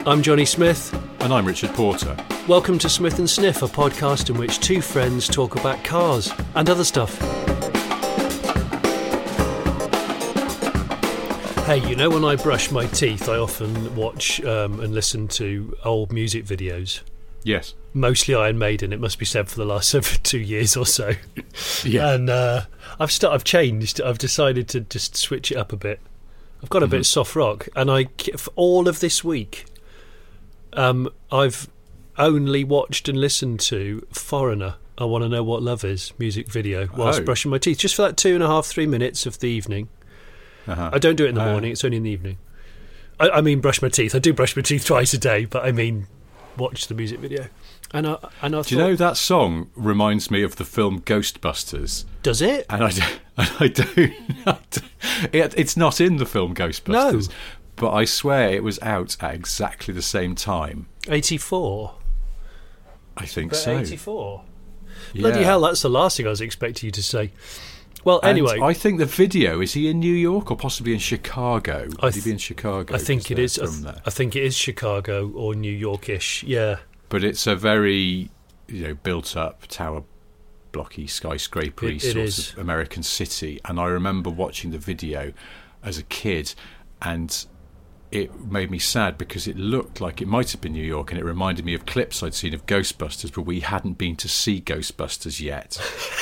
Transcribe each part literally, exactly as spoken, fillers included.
I'm Johnny Smith. And I'm Richard Porter. Welcome to Smith and Sniff, a podcast in which two friends talk about cars and other stuff. Hey, you know when I brush my teeth, I often watch um, and listen to old music videos. Yes. Mostly Iron Maiden, it must be said, for the last over two years or so. Yeah. And uh, I've st- I've changed. I've decided to just switch it up a bit. I've got a mm-hmm. bit soft rock, and I for all of this week, um, I've only watched and listened to Foreigner. I Want to Know What Love Is music video whilst oh. brushing my teeth, just for that two and a half, three minutes of the evening. Uh-huh. I don't do it in the uh, morning; it's only in the evening. I, I mean, brush my teeth. I do brush my teeth twice a day, but I mean, watch the music video. And I, and I do you know that song reminds me of the film Ghostbusters? Does it? And I, and I don't. I don't it, it's not in the film Ghostbusters. No. But I swear it was out at exactly the same time. eighty-four I think but so. eighty-four Yeah. Bloody hell, that's the last thing I was expecting you to say. Well, and anyway. I think the video, is he in New York or possibly in Chicago? Would I th- he be in Chicago? I think it is. I, from th- there? I think it is Chicago or New York-ish, yeah. But it's a very, you know, built-up, tower blocky, skyscrapery It- it sort is. of American city. And I remember watching the video as a kid, and it made me sad because it looked like it might have been New York, and it reminded me of clips I'd seen of Ghostbusters, but we hadn't been to see Ghostbusters yet.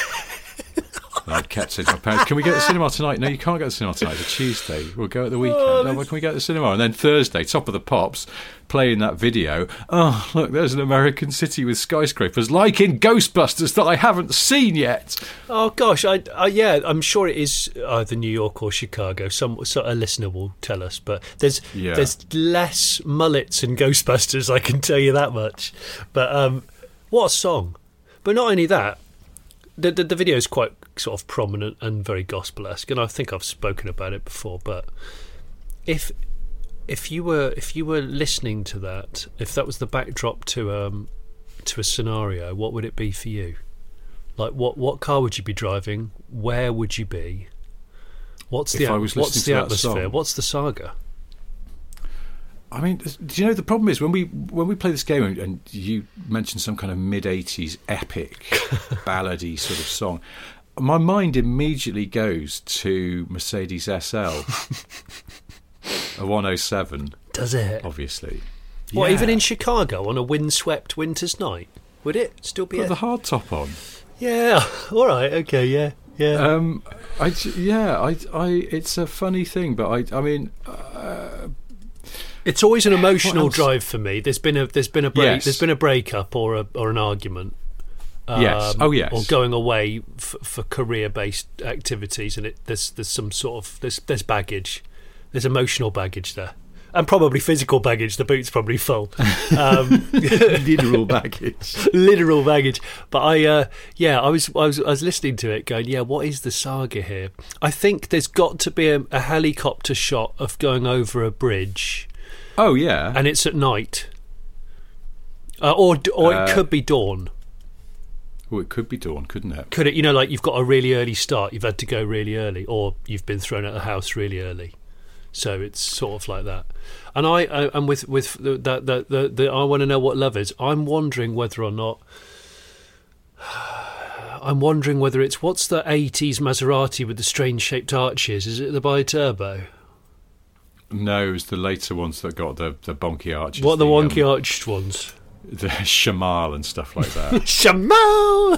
And I kept saying to my parents, can we go to the cinema tonight? No, you can't go to the cinema tonight. It's a Tuesday. We'll go at the weekend. Oh, no, well, can we go to the cinema? And then Thursday, Top of the Pops, playing that video. Oh, look, there's an American city with skyscrapers, like in Ghostbusters, that I haven't seen yet. Oh, gosh, I, I, yeah, I'm sure it is either New York or Chicago. Some so a listener will tell us, but there's Yeah. there's less mullets in Ghostbusters, I can tell you that much. But um, what a song. But not only that, the, the, the video is quite sort of prominent and very gospel-esque, and I think I've spoken about it before, but if if you were if you were listening to that, if that was the backdrop to um to a scenario, what would it be for you? Like what what car would you be driving? Where would you be? What's the If I was what's listening the to that atmosphere? song. What's the saga? I mean, do you know the problem is when we when we play this game and, and you mentioned some kind of mid eighties epic ballady sort of song, my mind immediately goes to Mercedes S L, a one oh seven. Does it? Obviously. What, Yeah. even in Chicago on a windswept winter's night? Would it still be? Put A... the hard top on. Yeah. All right. Okay. Yeah. Yeah. Um, I j- yeah, I, I, it's a funny thing, but I, I mean, uh, It's always an emotional else? drive for me. There's been a there's been a break Yes. there's been a breakup or a or an argument. Yes. Oh, yes. Or going away f- for career based activities, and it there's there's some sort of there's there's baggage, there's emotional baggage there, and probably physical baggage. The boot's probably full, um, literal baggage. literal baggage. But I uh, yeah, I was I was I was listening to it, going, yeah, what is the saga here? I think there's got to be a, a helicopter shot of going over a bridge. Oh yeah, And it's at night, uh, or or Uh, it could be dawn. well, it could be dawn, couldn't it? Could it? You know, like you've got a really early start. You've had to go really early, or you've been thrown out of the house really early. So it's sort of like that. And I, I and with with the the the, the, the I Want to Know What Love Is. I'm wondering whether or not. I'm wondering whether it's what's the eighties Maserati with the strange shaped arches? Is it the bi-turbo? No, it was the later ones that got the, the bonky arches. What are the um, wonky arched ones? the Shamal and stuff like that. Shamal.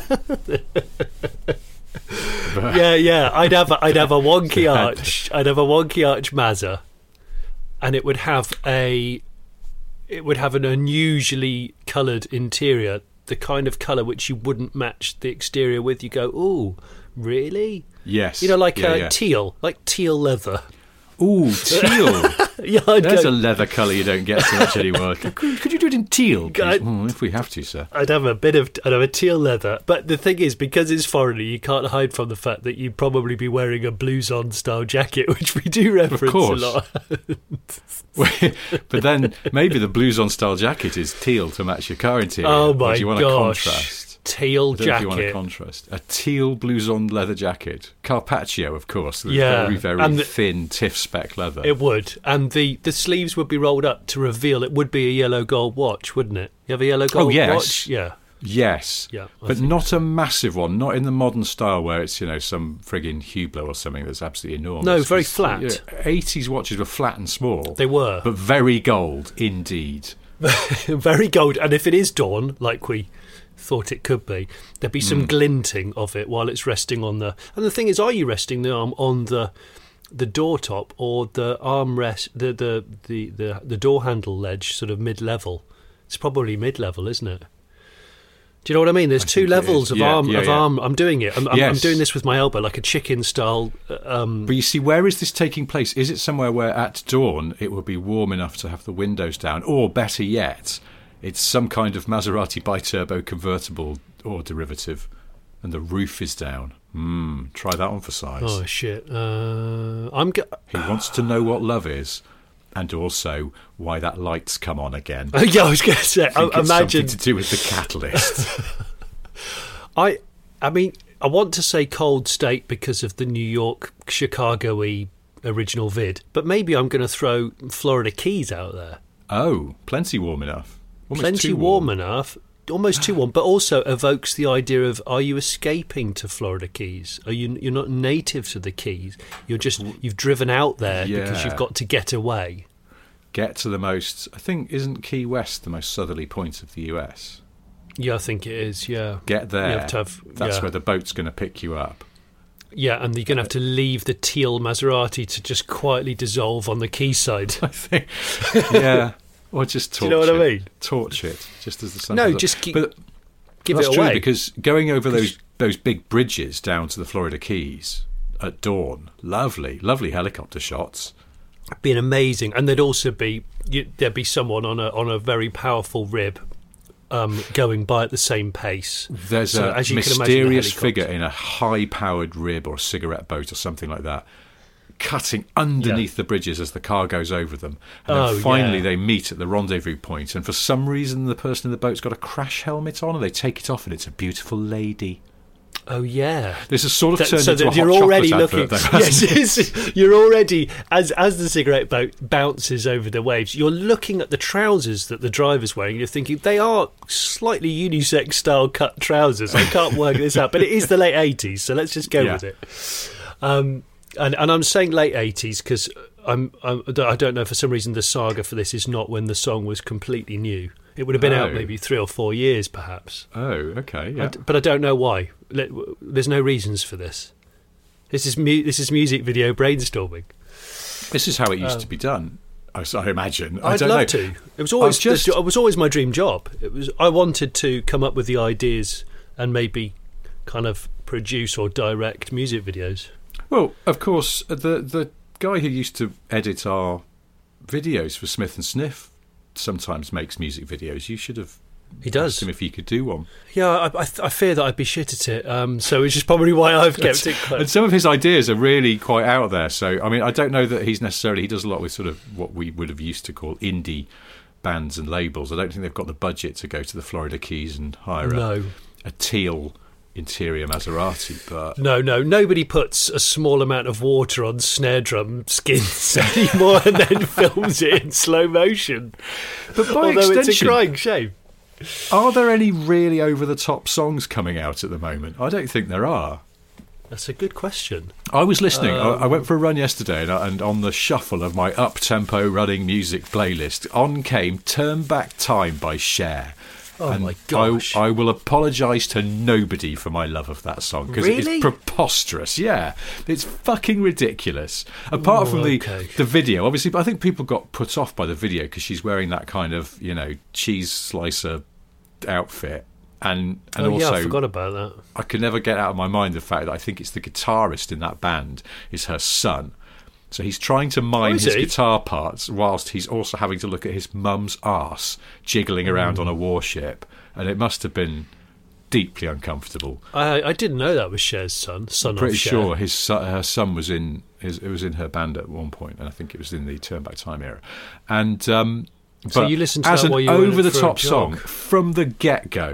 But- Yeah, yeah. I'd have a, I'd have a wonky arch. I'd have a wonky arch Mazda, and it would have a it would have an unusually coloured interior, the kind of colour which you wouldn't match the exterior with. You go, ooh, really? Yes. You know, like yeah, uh, yeah. teal, like teal leather. Ooh, teal. Yeah, I'd There's go, a leather colour you don't get so much anymore. Could, could you do it in teal? God. please? Mm, if we have to, sir. I'd have a bit of I'd have a teal leather. But the thing is, because it's foreigner, you can't hide from the fact that you'd probably be wearing a blues-on style jacket, which we do reference course. a lot. But then maybe the blues on style jacket is teal to match your car interior. Oh or my do you want gosh. a contrast? teal I don't know if you want a jacket. contrast. A teal blouson leather jacket. Carpaccio, of course. With Yeah, very, very and the- thin Tiff spec leather. It would, and the, the sleeves would be rolled up to reveal it would be a yellow gold watch, wouldn't it? You have a yellow gold Oh, yes. watch? Yeah. Yes. Yeah, I but think not a massive one. Not in the modern style where it's, you know, some frigging Hublot or something that's absolutely enormous. No, very It's, flat. you know, eighties watches were flat and small. They were. But very gold, indeed. Very gold, and if it is dawn, like we thought it could be, there'd be some Mm. glinting of it while it's resting on the. And the thing is, are you resting the arm on the the door top or the armrest, the the the the, the door handle ledge, sort of mid level? It's probably mid level, isn't it? Do you know what I mean? There's I two think it levels is. of Yeah, arm yeah, of yeah. arm. I'm doing it. I'm, I'm, I'm Yes. doing this with my elbow, like a chicken style. Um, But you see, where is this taking place? Is it somewhere where at dawn it would be warm enough to have the windows down? Or better yet, it's some kind of Maserati biturbo convertible or derivative and the roof is down? Hmm, try that on for size. oh shit! Uh, I'm. Go- He wants to know what love is and also why that light's come on again. yeah, I was going to say. I think I, it's imagine something to do with the catalyst. I, I mean, I want to say cold state because of the New York, Chicago-y original vid, but maybe I'm going to throw Florida Keys out there. Oh, plenty warm enough. Almost Plenty too warm enough, almost too warm, but also evokes the idea of: are you escaping to Florida Keys? Are you? You're not native to the Keys. You're just you've driven out there because Yeah. you've got to get away. Get to the most, I think, isn't Key West the most southerly point of the U S? Yeah, I think it is. Yeah, Get there. You have to have- That's yeah. where the boat's going to pick you up. yeah, and you're going to have to leave the teal Maserati to just quietly dissolve on the quayside. I think, yeah, or just torch Do you know what I it. mean? Torch it just as the sun. No, comes up. just keep- But Give that's it true away. because going over those those big bridges down to the Florida Keys at dawn, lovely, lovely helicopter shots. Been amazing, and there'd also be you, there'd be someone on a on a very powerful rib, um, going by at the same pace. There's So, a as you can imagine, the mysterious helicopter- figure in a high-powered rib or a cigarette boat or something like that, cutting underneath Yeah. the bridges as the car goes over them. And Oh, then finally yeah. they meet at the rendezvous point, and for some reason the person in the boat's got a crash helmet on, and they take it off, and it's a beautiful lady. Oh yeah. This has sort of That- turned so into that a you're hot already chocolate looking. advert, though, hasn't it? Yes, yes, you're already as as the cigarette boat bounces over the waves. You're looking at the trousers that the driver's wearing. You're thinking they are slightly unisex style cut trousers. I can't work this out, but it is the late eighties, so let's just go Yeah. with it. Um, and and I'm saying late eighties because I'm, I'm I don't know, for some reason the saga for this is not when the song was completely new. It would have been out Oh. maybe three or four years, perhaps. Oh, okay, I yeah. d- but I don't know why. Let- There's no reasons for this. This is mu- this is music video brainstorming. This is how it used Um, to be done, I, s- I imagine. I I'd don't love know. to. It was always I've just- it was always my dream job. It was I wanted to come up with the ideas and maybe kind of produce or direct music videos. Well, of course, the the guy who used to edit our videos for Smith and Sniff sometimes makes music videos. You should have He does. asked him if he could do one. Yeah, I, I, I fear that I'd be shit at it. Um, so which is probably why I've kept it And close. some of his ideas are really quite out there. So, I mean, I don't know that he's necessarily, he does a lot with sort of what we would have used to call indie bands and labels. I don't think they've got the budget to go to the Florida Keys and hire a, No, a teal interior Maserati. But no, no. Nobody puts a small amount of water on snare drum skins anymore and then films it in slow motion. but by Although it's a extension, crying shame. are there any really over-the-top songs coming out at the moment? I don't think there are. That's a good question. I was listening. I, I Um, went for a run yesterday, and, I- and on the shuffle of my up-tempo running music playlist, on came "Turn Back Time" by Cher. Oh and my gosh. I, I will apologise to nobody for my love of that song because Really? it's preposterous. Yeah, it's fucking ridiculous. Apart Oh, from the okay. the video, obviously, but I think people got put off by the video because she's wearing that kind of, you know, cheese slicer outfit. And and oh also, yeah, I forgot about that. I could never get out of my mind the fact that I think it's the guitarist in that band is her son. So he's trying to mime Oh, is his he? guitar parts whilst he's also having to look at his mum's arse jiggling around Hmm. on a warship. And it must have been deeply uncomfortable. I I didn't know that was Cher's son. Son Pretty of Cher. sure his son, her son was in his, it was in her band at one point, and I think it was in the Turn Back Time era. And um, So but you listened to as that an while you were in over the for a top jog? song from the get go.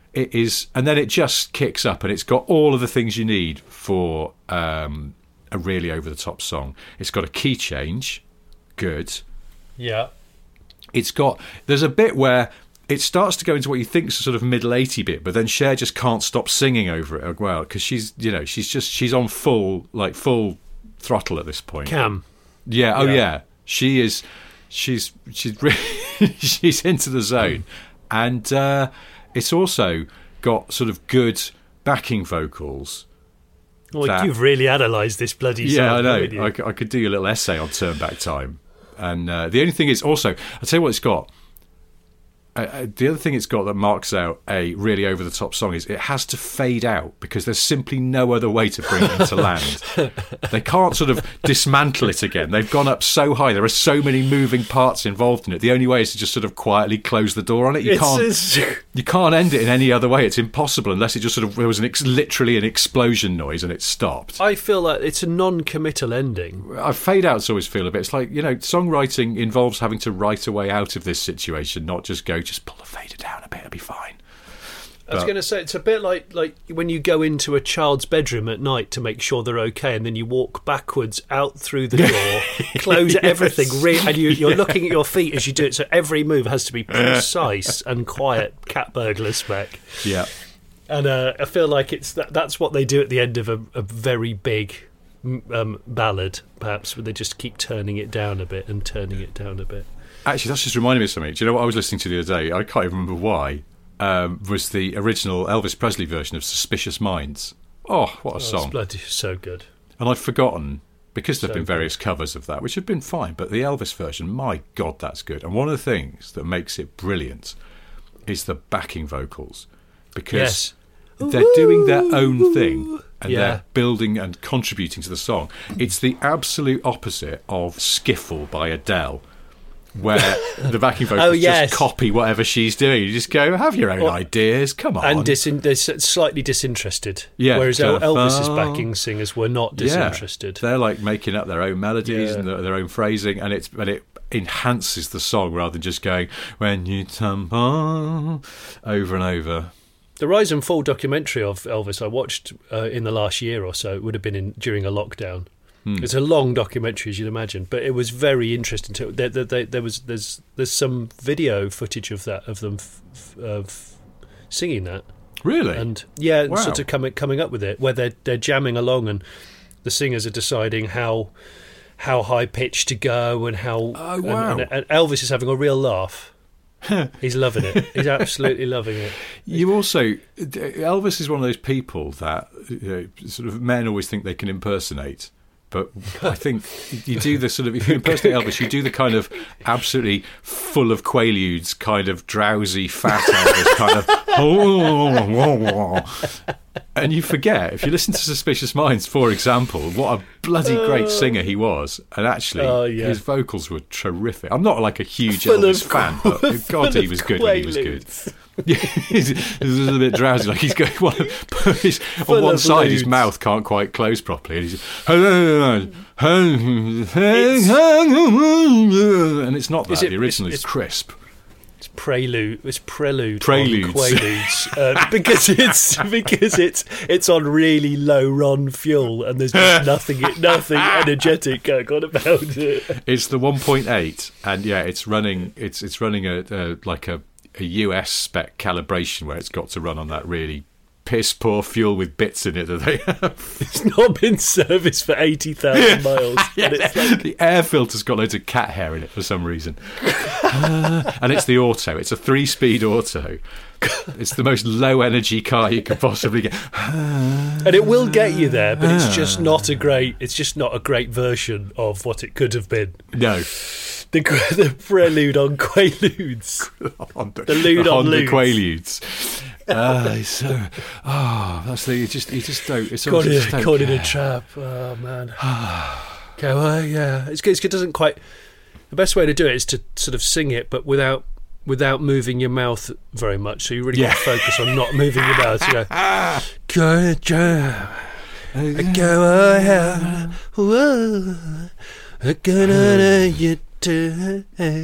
it is, and then it just kicks up, and it's got all of the things you need for um, a really over-the-top song. It's got a key change, good. Yeah. It's got, there's a bit where it starts to go into what you think is a sort of middle eighty bit, but then Cher just can't stop singing over it as well, because she's, you know, she's just, she's on full, like, full throttle at this point. Cam. Yeah, oh Yeah. yeah. She is, she's, she's really, she's into the zone. And uh, it's also got sort of good backing vocals. Well, that- you've really analysed this bloody song. Yeah, I know. haven't you? I, c- I could do a little essay on Turn Back Time. And uh, the only thing is also, I'll tell you what it's got. Uh, uh, the other thing it's got that marks out a really over-the-top song is it has to fade out, because there's simply no other way to bring it into land. They can't sort of dismantle it again. They've gone up so high. There are so many moving parts involved in it. The only way is to just sort of quietly close the door on it. You It's- can't. it's- You can't end it in any other way. It's impossible unless it just sort of there was an ex- literally an explosion noise and it stopped. I feel like it's a non-committal ending. I fade outs always feel a bit. It's like, you know, songwriting involves having to write a way out of this situation, not just go, just pull the fader down a bit, it'll be fine. I was But- going to say, it's a bit like like when you go into a child's bedroom at night to make sure they're okay, and then you walk backwards out through the door, close Yes. everything, re- and you, you're looking at your feet as you do it, so every move has to be precise and quiet, cat burglar spec. Yeah. And uh, I feel like it's that, that's what they do at the end of a, a very big um, ballad, perhaps, where they just keep turning it down a bit and turning it down a bit. Actually, that's just reminded me of something. Do you know what I was listening to the other day? I can't even remember why. Um, was the original Elvis Presley version of Suspicious Minds. Oh, what a Oh, it's song. bloody so good. And I'd forgotten, because there have So been various covers of that, which have been fine, but the Elvis version, my God, that's good. And one of the things that makes it brilliant is the backing vocals, because Yes. they're doing their own thing and Yeah. they're building and contributing to the song. It's the absolute opposite of Skiffle by Adele, where the backing vocals Oh, yes. just copy whatever she's doing. You just go, have your own Well, ideas, come on. And disin- they're s- slightly disinterested. Yeah, Whereas El- so- Elvis's Oh. backing singers were not disinterested. Yeah, they're like making up their own melodies Yeah. and their, their own phrasing, and it's and it enhances the song rather than just going when you tumble over and over. The Rise and Fall documentary of Elvis I watched uh, in the last year or so. It would have been in, during a lockdown. Hmm. It's a long documentary, as you'd imagine, but it was very interesting. To there, there, there, there was there's there's some video footage of that of them f- f- of singing that. Really? And yeah, Wow. sort of coming coming up with it, where they're they're jamming along, and the singers are deciding how how high pitch to go and how. Oh, and- wow. and, and Elvis is having a real laugh. He's loving it. He's absolutely loving it. You also, Elvis is one of those people that you know, sort of men always think they can impersonate. But I think you do the sort of, if you impersonate Elvis, you do the kind of absolutely full of quaaludes, kind of drowsy, fat Elvis, kind of, and you forget, if you listen to Suspicious Minds, for example, what a bloody great singer he was. And actually, Oh, yeah. his vocals were terrific. I'm not like a huge Full Elvis of fan, but full God, he of was good when he was good. quaaludes. Yeah, he's, he's a little bit drowsy, like he's going one, his, on Full one of side his lewds. mouth can't quite close properly, and he's and it's not that. Is it- the original it's- is crisp. It's prelude. It's prelude. Preludes. On Quaaludes, uh, because it's because it's it's on really low Ron fuel, and there's just nothing nothing energetic going on about it. It's the one point eight, and yeah, it's running. It's it's running a, a like a, a U S spec calibration where it's got to run on that really piss poor fuel with bits in it that they have. It's not been serviced for eighty thousand miles. And it's like, The air filter's got loads of cat hair in it for some reason. Uh, and it's the auto. It's a three-speed auto. It's the most low-energy car you could possibly get. and it will get you there, but it's just not a great. It's just not a great version of what it could have been. No. The the prelude on Quaaludes. Honda, The lewd the on Honda lewds. Quaaludes. Uh, it's so, oh, that's the, you just, you just don't, it's Caught almost in, just don't caught in a care. trap. Oh man. Okay, well, yeah, it's good. It doesn't quite. The best way to do it is to sort of sing it, but without without moving your mouth very much. So you really Yeah. got to focus on not moving your mouth. You go, go, jam, go ahead, whoa, gonna you to.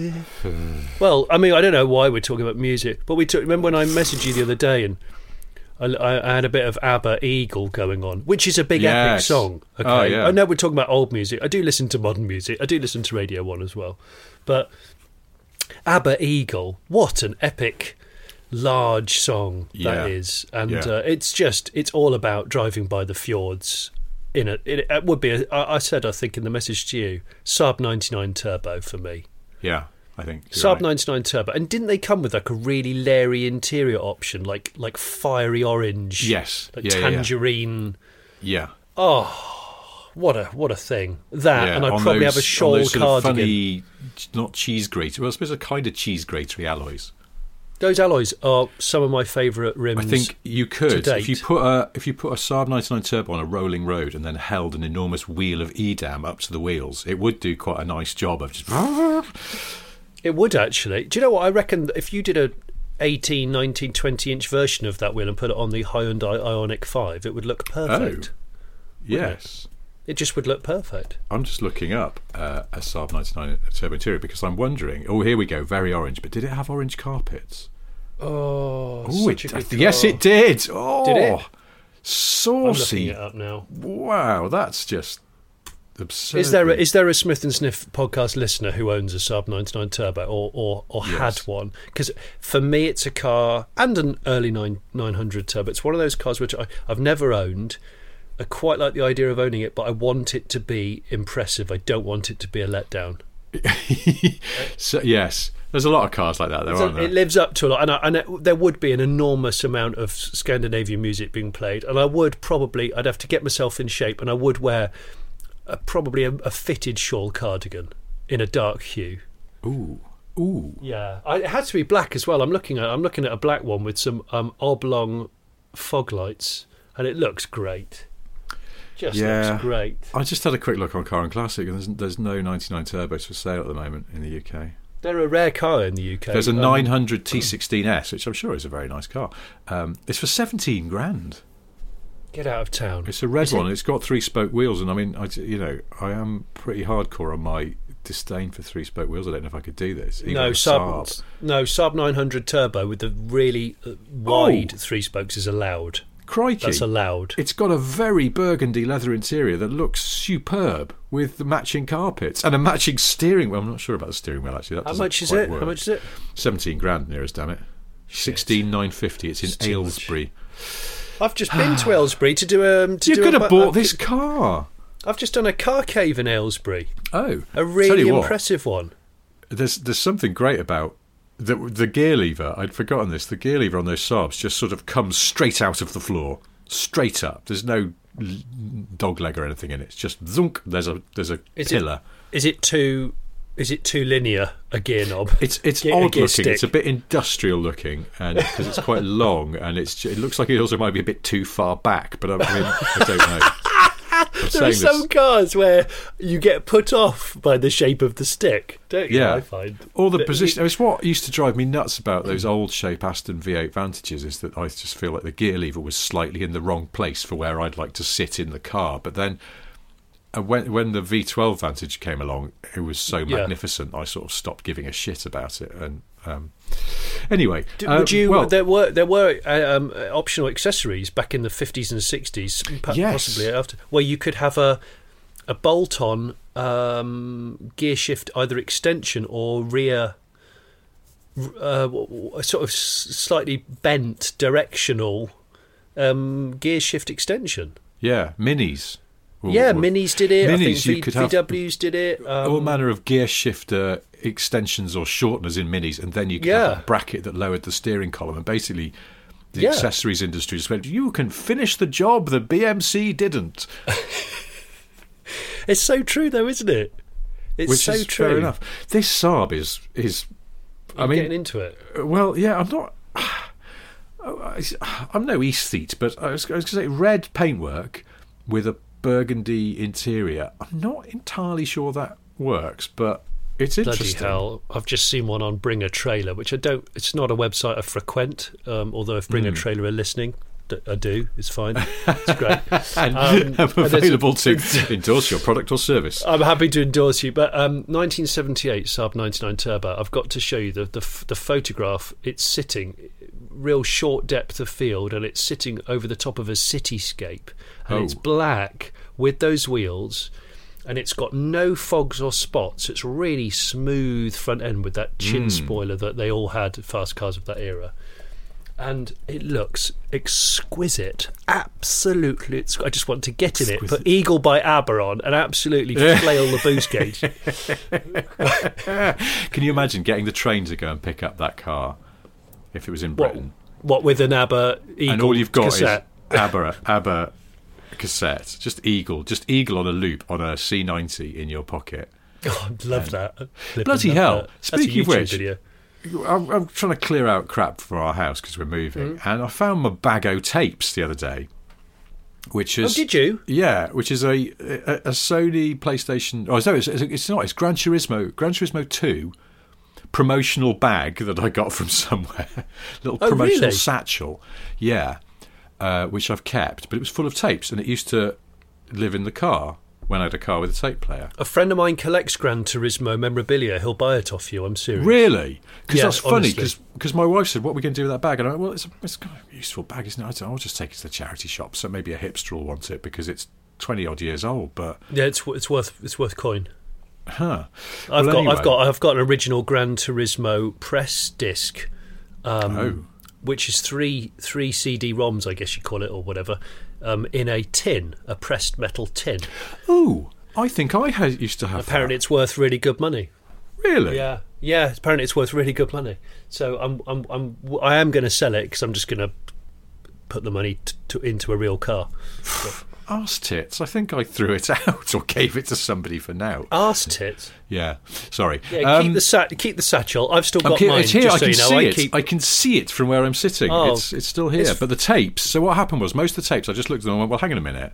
Well, I mean, I don't know why we're talking about music, but we took. Remember when I messaged you the other day and I, I had a bit of ABBA Eagle going on, which is a big Yes. epic song. Okay, Oh, yeah. I know we're talking about old music. I do listen to modern music. I do listen to Radio One as well, but ABBA Eagle, what an epic, large song Yeah. that is, and Yeah. uh, it's just it's all about driving by the fjords. In a, it, it would be. A, I I said, I think in the message to you, Saab ninety-nine Turbo for me. Yeah, I think. you're Saab right. ninety-nine Turbo, and didn't they come with like a really leery interior option, like like fiery orange? Yes. like Yeah, yeah, yeah. tangerine. Yeah. Oh, what a what a thing that! Yeah, and I'd on probably those, have a shawl on those sort of cardigan. funny, not cheese grater. Well, I suppose a kind of cheese gratery alloys. Those alloys are some of my favourite rims. I think you could to if you date. put a if you put a Saab ninety-nine Turbo on a rolling road and then held an enormous wheel of Edam up to the wheels, it would do quite a nice job of just. It would actually. Do you know what I reckon? If you did a eighteen, nineteen, twenty inch version of that wheel and put it on the Hyundai Ioniq five, it would look perfect. Yes. It just would look perfect. I'm just looking up uh, a Saab ninety-nine Turbo interior because I'm wondering. Oh, here we go. Very orange, but did it have orange carpets? Oh, Oh, such it, a good yes, car. it did. Oh, Did it? I'm looking saucy. it up now. Wow, that's just absurd. Is there a, is there a Smith and Sniff podcast listener who owns a Saab ninety-nine Turbo or or, or Yes. had one? Because for me, it's a car and an early nine nine hundred Turbo. It's one of those cars which I, I've never owned. I quite like the idea of owning it, but I want it to be impressive. I don't want it to be a letdown. so, yes, there's a lot of cars like that, though, So aren't there? it lives up to a lot, and, I, and it, there would be an enormous amount of Scandinavian music being played, and I would probably, I'd have to get myself in shape, and I would wear a, probably a, a fitted shawl cardigan in a dark hue. Ooh, ooh. Yeah, I, it had to be black as well. I'm looking at, I'm looking at a black one with some um, oblong fog lights, and it looks great. Just Yeah. looks great. I just had a quick look on Car and Classic, and there's, there's no ninety-nine Turbos for sale at the moment in the U K. They're a rare car in the U K. There's a Um, nine hundred T sixteen S, which I'm sure is a very nice car. Um, it's for seventeen grand. Get out of town. It's a red Is it- one. It's got three spoke wheels, and I mean, I, you know, I am pretty hardcore on my disdain for three spoke wheels. I don't know if I could do this. Even No, on a Saab, Saab. no Saab nine hundred Turbo with the really uh, wide three spokes is allowed. Crikey! That's allowed. It's got a very burgundy leather interior that looks superb with the matching carpets and a matching steering wheel. I'm not sure about the steering wheel actually. That How doesn't much is quite it? work. How much is it? Seventeen grand nearest, damn it. Sixteen nine fifty. It's in It's too much. Aylesbury. I've just been to Aylesbury to do um. To You do could a, have bought I've, this car. I've just done a car cave in Aylesbury. Oh, A tell really you what, impressive one. There's there's something great about the the gear lever. I'd forgotten this. The gear lever on those Saabs just sort of comes straight out of the floor, straight up. There's no l- dog leg or anything in it. It's just zunk. There's a there's a Is it- pillar. Is it too? Is it too linear? A gear knob. It's it's Gear- odd gear looking. stick. It's a bit industrial looking, and because it's quite long, and it's it looks like it also might be a bit too far back. But I mean, I don't know. I'm There saying are this- some cars where you get put off by the shape of the stick, don't you? Yeah. I find. Or the It- position. It's what used to drive me nuts about those old shape Aston V eight Vantages is that I just feel like the gear lever was slightly in the wrong place for where I'd like to sit in the car. But then uh, when when the V twelve Vantage came along, it was so Yeah. magnificent. I sort of stopped giving a shit about it. And um, anyway, Do- uh, Would you? well, there were there were uh, um, optional accessories back in the fifties and sixties, Yes. possibly after, where you could have a a bolt-on um, gear shift, either extension or rear, uh, a sort of s- slightly bent directional um, gear shift extension. yeah, minis. Or- yeah, or Minis did it. I think Minis, you v- could have- V Ws did it. Um, all manner of gear shifter extensions or shorteners in minis, and then you could Yeah. have a bracket that lowered the steering column. And basically, the Yeah. accessories industry just went, "You can finish the job the B M C didn't," It's so true, though, isn't it? It's which so is true. fair enough. This Saab is is, I I'm mean, getting into it. well, yeah, I'm not. I'm no aesthete, but I was, I was going to say red paintwork with a burgundy interior. I'm not entirely sure that works, but it's Bloody interesting. hell! I've just seen one on Bring a Trailer, which I don't. It's not a website I frequent. Um, although if Bring a Hmm. Trailer are listening, D- I do. It's fine. It's great. and Um, I'm and available there's- to endorse your product or service. I'm happy to endorse you, but um, nineteen seventy-eight Saab ninety-nine Turbo. I've got to show you the, the f- the photograph. It's sitting real short depth of field, and it's sitting over the top of a cityscape, and Oh. it's black with those wheels, and it's got no fogs or spots. It's really smooth front end with that chin Mm. spoiler that they all had, fast cars of that era. And it looks exquisite. Absolutely. It's, I just want to get in it, Exquisite. put Eagle by ABBA on, and absolutely flail the boost gauge. Can you imagine getting the train to go and pick up that car if it was in What, Britain? what with an ABBA Eagle And all you've got cassette? is ABBA, ABBA cassette. Just Eagle. Just Eagle on a loop on a C ninety in your pocket. Oh, I'd love that. I'd Bloody love hell. that. That's a Speaking of YouTube which, video. I'm, I'm trying to clear out crap for our house because we're moving, Mm. and I found my bag o' tapes the other day, which Oh, is did you? yeah, which is a a, a Sony PlayStation. Oh, no, it's, it's not. It's Gran Turismo, Gran Turismo Two promotional bag that I got from somewhere. Little Oh, promotional really? satchel, yeah, uh, which I've kept, but it was full of tapes, and it used to live in the car when I had a car with a tape player. A friend of mine collects Gran Turismo memorabilia. He'll buy it off you. I'm serious. Really? Because Yeah, that's funny. honestly. Because my wife said, "What are we going to do with that bag?" And I went, "Well, it's a, it's kind of a useful bag, isn't it? I don't know, I'll just take it to the charity shop. So maybe a hipster will want it because it's twenty odd years old." But Yeah, it's it's worth it's worth coin. huh? I've Well, got anyway. I've got I've got an original Gran Turismo press disc, um, Oh. which is three three C D ROMs, I guess you call it, or whatever, um, in a tin, a pressed metal tin. Ooh, I think I had, used to have. Apparently, that. it's worth really good money. Really? Yeah, yeah. Apparently, it's worth really good money. So I'm I'm I'm I am going to sell it because I'm just going to put the money t- to, into a real car. Arse tits. I think I threw it out or gave it to somebody for now. Arse tits. Yeah. Sorry. Yeah, Um, keep the sa- keep the satchel. I've still I'm got keep- mine. it's here. Just I so can you know, see I it. keep. I can see it from where I'm sitting. Oh, it's it's still here. it's- But the tapes. So what happened was most of the tapes. I just looked at them and went, "Well, hang on a minute.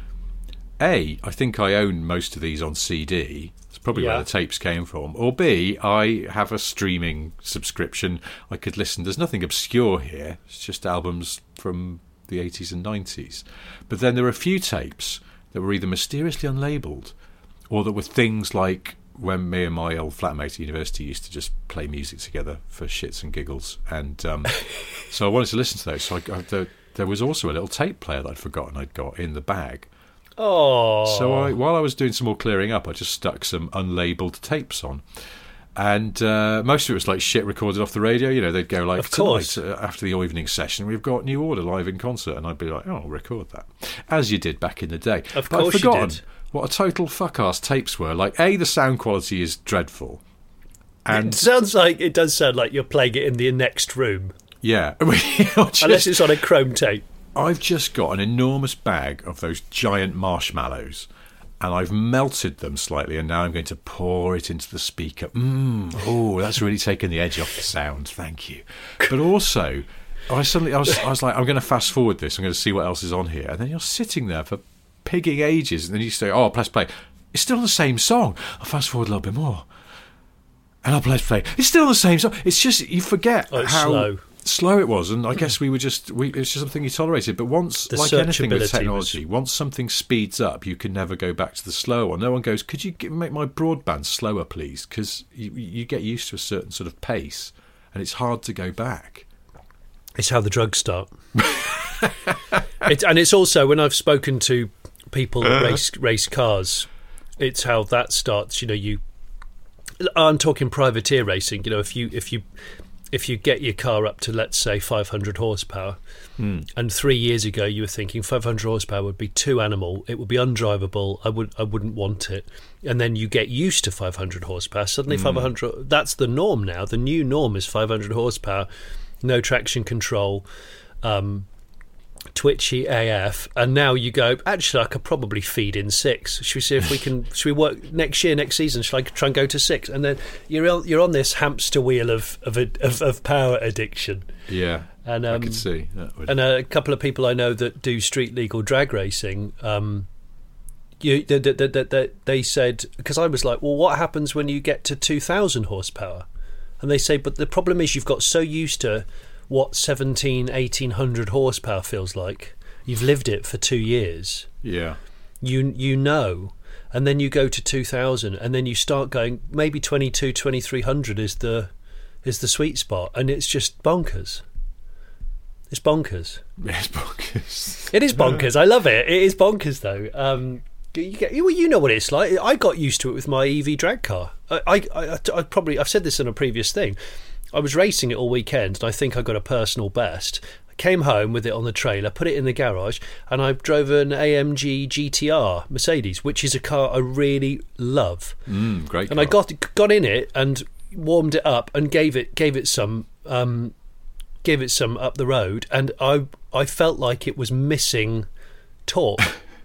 A, I think I own most of these on C D. It's probably Yeah. where the tapes came from. Or B, I have a streaming subscription. I could listen. There's nothing obscure here. It's just albums from the eighties and nineties. But then there were a few tapes that were either mysteriously unlabelled or that were things like when me and my old flatmate at university used to just play music together for shits and giggles. And um, so I wanted to listen to those. So I, I, there, there was also a little tape player that I'd forgotten I'd got in the bag. Oh, So I, while I was doing some more clearing up, I just stuck some unlabelled tapes on. And uh, most of it was like shit recorded off the radio. You know, they'd go like, Of course. tonight, uh, after the evening session, we've got New Order live in concert. And I'd be like, oh, I'll record that. As you did back in the day. Of But I'd course you forgotten did. what a total fuck-ass tapes were. Like, A, the sound quality is dreadful. it And, sounds like it does sound like you're playing it in the next room, yeah. Just- unless it's on a chrome tape. I've just got an enormous bag of those giant marshmallows, and I've melted them slightly, and now I'm going to pour it into the speaker. Mmm, oh, that's really taken the edge off the sound. Thank you. But also, I suddenly I was I was like, I'm going to fast forward this. I'm going to see what else is on here, and then you're sitting there for pigging ages, and then you say, oh, press play. It's still the same song. I'll fast forward a little bit more, and I'll press play. It's still the same song. It's just you forget Oh, it's how slow. slow it was, and I guess we were just we, it was just something you tolerated. But once, The like anything with searchability technology, once something speeds up, you can never go back to the slow one. No one goes, could you get, make my broadband slower, please? Because you, you get used to a certain sort of pace, and it's hard to go back. It's how the drugs start. it, and it's also when I've spoken to people that race race cars, it's how that starts. You know, you. I'm talking privateer racing. You know, if you if you if you get your car up to, let's say, five hundred horsepower, Mm. and three years ago you were thinking five hundred horsepower would be too animal, it would be undrivable, I would I wouldn't want it, and then you get used to five hundred horsepower. Suddenly, five hundred, that's the norm now. The new norm is five hundred horsepower, no traction control, um, twitchy A F, and now you go, actually I could probably feed in six. Should we see if we can, should we work next year, next season, should I try and go to six? And then you're on, you're on this hamster wheel of of, of, of power addiction. Yeah, And I um, could see that would. and a couple of people I know that do street legal drag racing, um, you, they, they, they, they, they said, because I was like, well, what happens when you get to two thousand horsepower? And they say, but the problem is you've got so used to what seventeen, eighteen hundred horsepower feels like. You've lived it for two years. Yeah. You you know, and then you go to two thousand, and then you start going. Maybe twenty-two, twenty-three hundred is the is the sweet spot, and it's just bonkers. It's bonkers. It's bonkers. It is bonkers. I love it. It is bonkers, though. Um, you, get, you, you know what it's like. I got used to it with my E V drag car. I, I, I, I probably I've said this in a previous thing. I was racing it all weekend, and I think I got a personal best. Came home with it on the trailer, put it in the garage, and I drove an A M G G T R Mercedes, which is a car I really love. Mm, great. And car. I got got in it and warmed it up and gave it gave it some um, gave it some up the road, and I I felt like it was missing torque.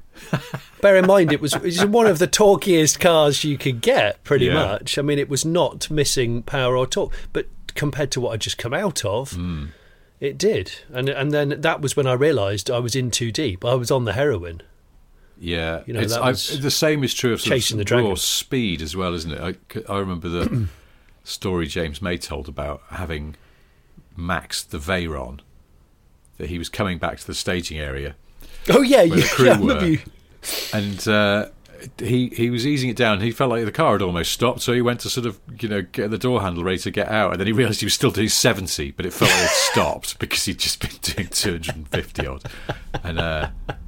Bear in mind, it was, it was one of the torquiest cars you could get, pretty Yeah. much. I mean, it was not missing power or torque, but compared to what I'd just come out of. Mm. It did, and and then that was when I realised I was in too deep. I was on the heroin. Yeah, You know, it's, that I, was the same is true of sort chasing of the raw dragon. speed as well, isn't it? I, I remember the story James May told about having maxed the Veyron, that he was coming back to the staging area Oh yeah, where yeah, the crew yeah, I were, remember you. and uh, he he was easing it down. He felt like the car had almost stopped, so he went to sort of you know get the door handle ready to get out, and then he realised he was still doing seventy, but it felt like it stopped because he'd just been doing two hundred fifty odd. And uh,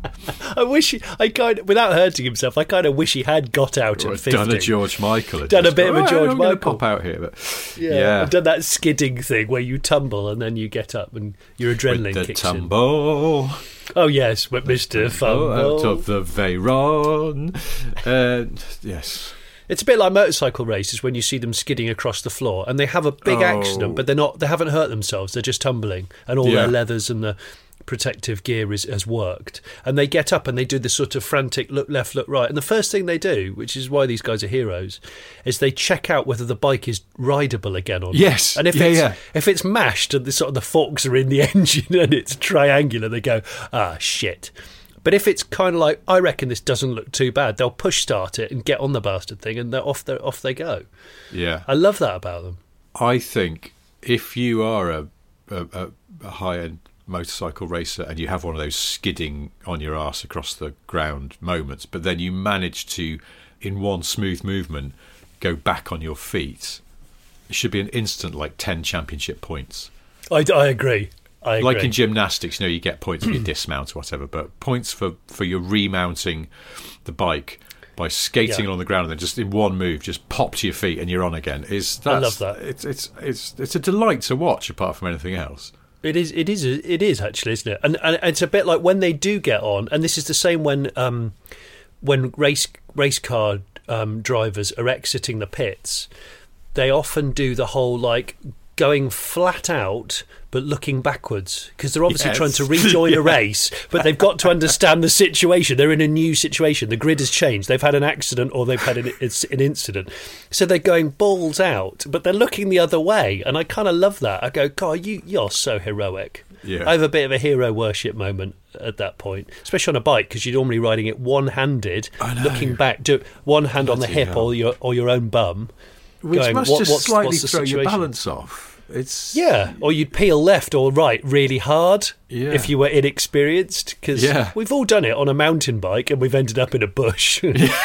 I wish he, I kind of, without hurting himself, I kind of wish he had got out at fifty. done a George Michael, and Done a just bit of a gone, "Oh, George I'm gonna Michael." pop out here, but Yeah, yeah. I've done that skidding thing where you tumble and then you get up and your adrenaline With the kicks tumble. in. Oh yes, with Mister Oh, Fumble. out of the Veyron. Uh, yes. It's a bit like motorcycle races when you see them skidding across the floor and they have a big Oh. accident, but they're not. They haven't hurt themselves. They're just tumbling, and all Yeah. their leathers and the protective gear is, has worked. And they get up and they do this sort of frantic look left, look right. And the first thing they do, which is why these guys are heroes, is they check out whether the bike is rideable again or not. Yes. And if Yeah, it's yeah. if it's mashed and the sort of the forks are in the engine and it's triangular, they go, ah, shit. But if it's kind of like, I reckon this doesn't look too bad, they'll push start it and get on the bastard thing, and they're off. They're off they go. Yeah. I love that about them. I think if you are a, a, a high-end motorcycle racer and you have one of those skidding on your arse across the ground moments, but then you manage to, in one smooth movement, go back on your feet, it should be an instant, like, ten championship points. I, I agree. I agree. Like in gymnastics, you know, you get points for your dismount or whatever, but points for, for your remounting the bike by skating Yeah. on the ground and then just in one move, just pop to your feet and you're on again. Is that's, I love that. It's it's it's it's a delight to watch, apart from anything else. It is. It is. It is actually, isn't it? And, and it's a bit like when they do get on, and this is the same when um, when race race car um, drivers are exiting the pits. They often do the whole like going flat out but looking backwards, because they're obviously Yes. trying to rejoin Yeah. a race, but they've got to understand the situation. They're in a new situation. The grid has changed. They've had an accident or they've had an, it's an incident. So they're going balls out, but they're looking the other way. And I kind of love that. I go, God, you, you're so heroic. Yeah. I have a bit of a hero worship moment at that point, especially on a bike, because you're normally riding it one-handed, I know. looking back, do one hand on the Bloody hip hell. or your or your own bum. Which going, must what- just what's- slightly what's the throw your situation? balance off. It's Yeah, or you'd peel left or right really hard Yeah. if you were inexperienced, because Yeah. we've all done it on a mountain bike and we've ended up in a bush.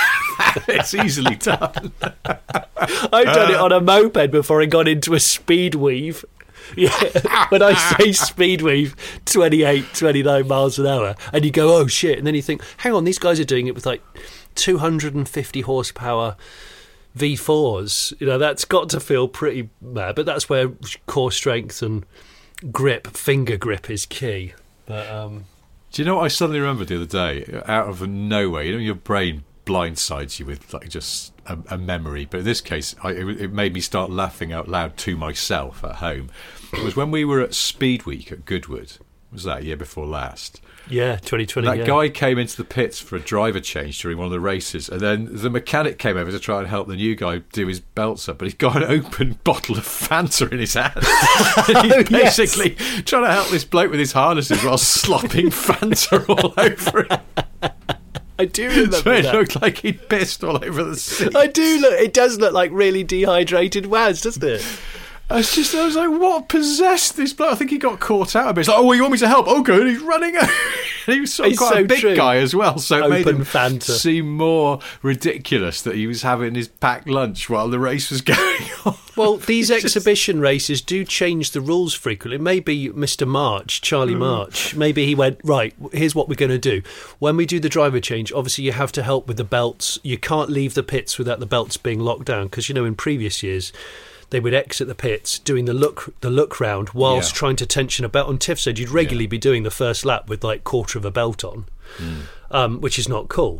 it's easily done. I've done it on a moped before I got into a speed weave. Yeah, when I say speed weave, twenty-eight, twenty-nine miles an hour, and you go, oh shit, and then you think, hang on, these guys are doing it with like two hundred fifty horsepower V fours. You know, that's got to feel pretty mad, but that's where core strength and grip, finger grip is key. But um, Do you know what I suddenly remembered the other day? Out of nowhere, you know, your brain blindsides you with like just a, a memory. But in this case, I, it, it made me start laughing out loud to myself at home. It was when we were at Speed Week at Goodwood. Was that year before last? yeah, twenty twenty. That yeah. guy came into the pits for a driver change during one of the races, and then the mechanic came over to try and help the new guy do his belts up, but he's got an open bottle of Fanta in his hand. And he's Oh, yes. basically trying to help this bloke with his harnesses while slopping Fanta all over him. I do remember So it that. looked like he'd pissed all over the seat. I do look. It does look like really dehydrated wads, doesn't it? I was just, I was like, what possessed this bloke? I think he got caught out a bit. It's like, oh, well, you want me to help? Oh, good. He's running. He was sort of It's quite so a big true. guy as well, so it made Open him Fanta. seem more ridiculous that he was having his packed lunch while the race was going on. Well, these It's just- exhibition races do change the rules frequently. Maybe Mister March, Charlie Mm. March, maybe he went, right, here's what we're going to do. When we do the driver change, obviously you have to help with the belts. You can't leave the pits without the belts being locked down, because, you know, in previous years, they would exit the pits doing the look the look round whilst Yeah. trying to tension a belt. On Tiff said you'd regularly Yeah. be doing the first lap with like quarter of a belt on, Mm. um, which is not cool.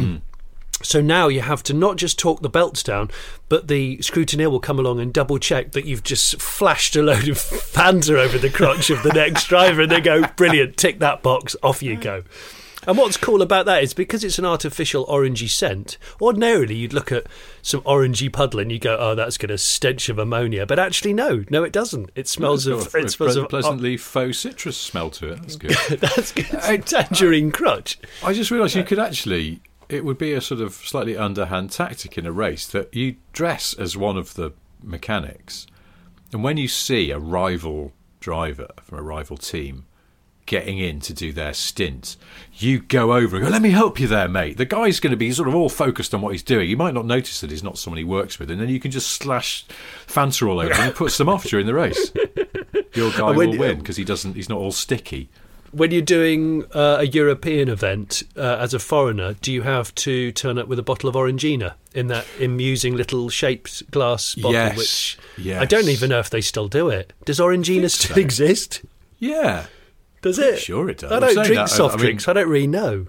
So now you have to not just talk the belts down, but the scrutineer will come along and double check that you've just flashed a load of Fanta over the crotch of the next driver, and they go, brilliant, tick that box, off you go. And what's cool about that is because it's an artificial orangey scent, ordinarily you'd look at some orangey puddle and you go, oh, that's got a stench of ammonia. But actually, no, no, it doesn't. It smells It's of... got a It smells ple- of pleasantly faux citrus smell to it. That's good. that's good. Tangerine crotch. I just realised you could actually, it would be a sort of slightly underhand tactic in a race that you dress as one of the mechanics, and when you see a rival driver from a rival team getting in to do their stint, you go over and go, let me help you there, mate. The guy's going to be sort of all focused on what he's doing. You might not notice that he's not someone he works with, and then you can just slash Fanta all over him and puts them off during the race. Your guy And when- will win because he doesn't. He's not all sticky. When you're doing uh, a European event uh, as a foreigner, do you have to turn up with a bottle of Orangina in that amusing little shaped glass bottle? Yes, Which yes. I don't even know if they still do it. Does Orangina think still so. exist? Yeah. Does it? Sure it does. I I'm don't saying drink that, I- soft I mean- drinks. I don't really know.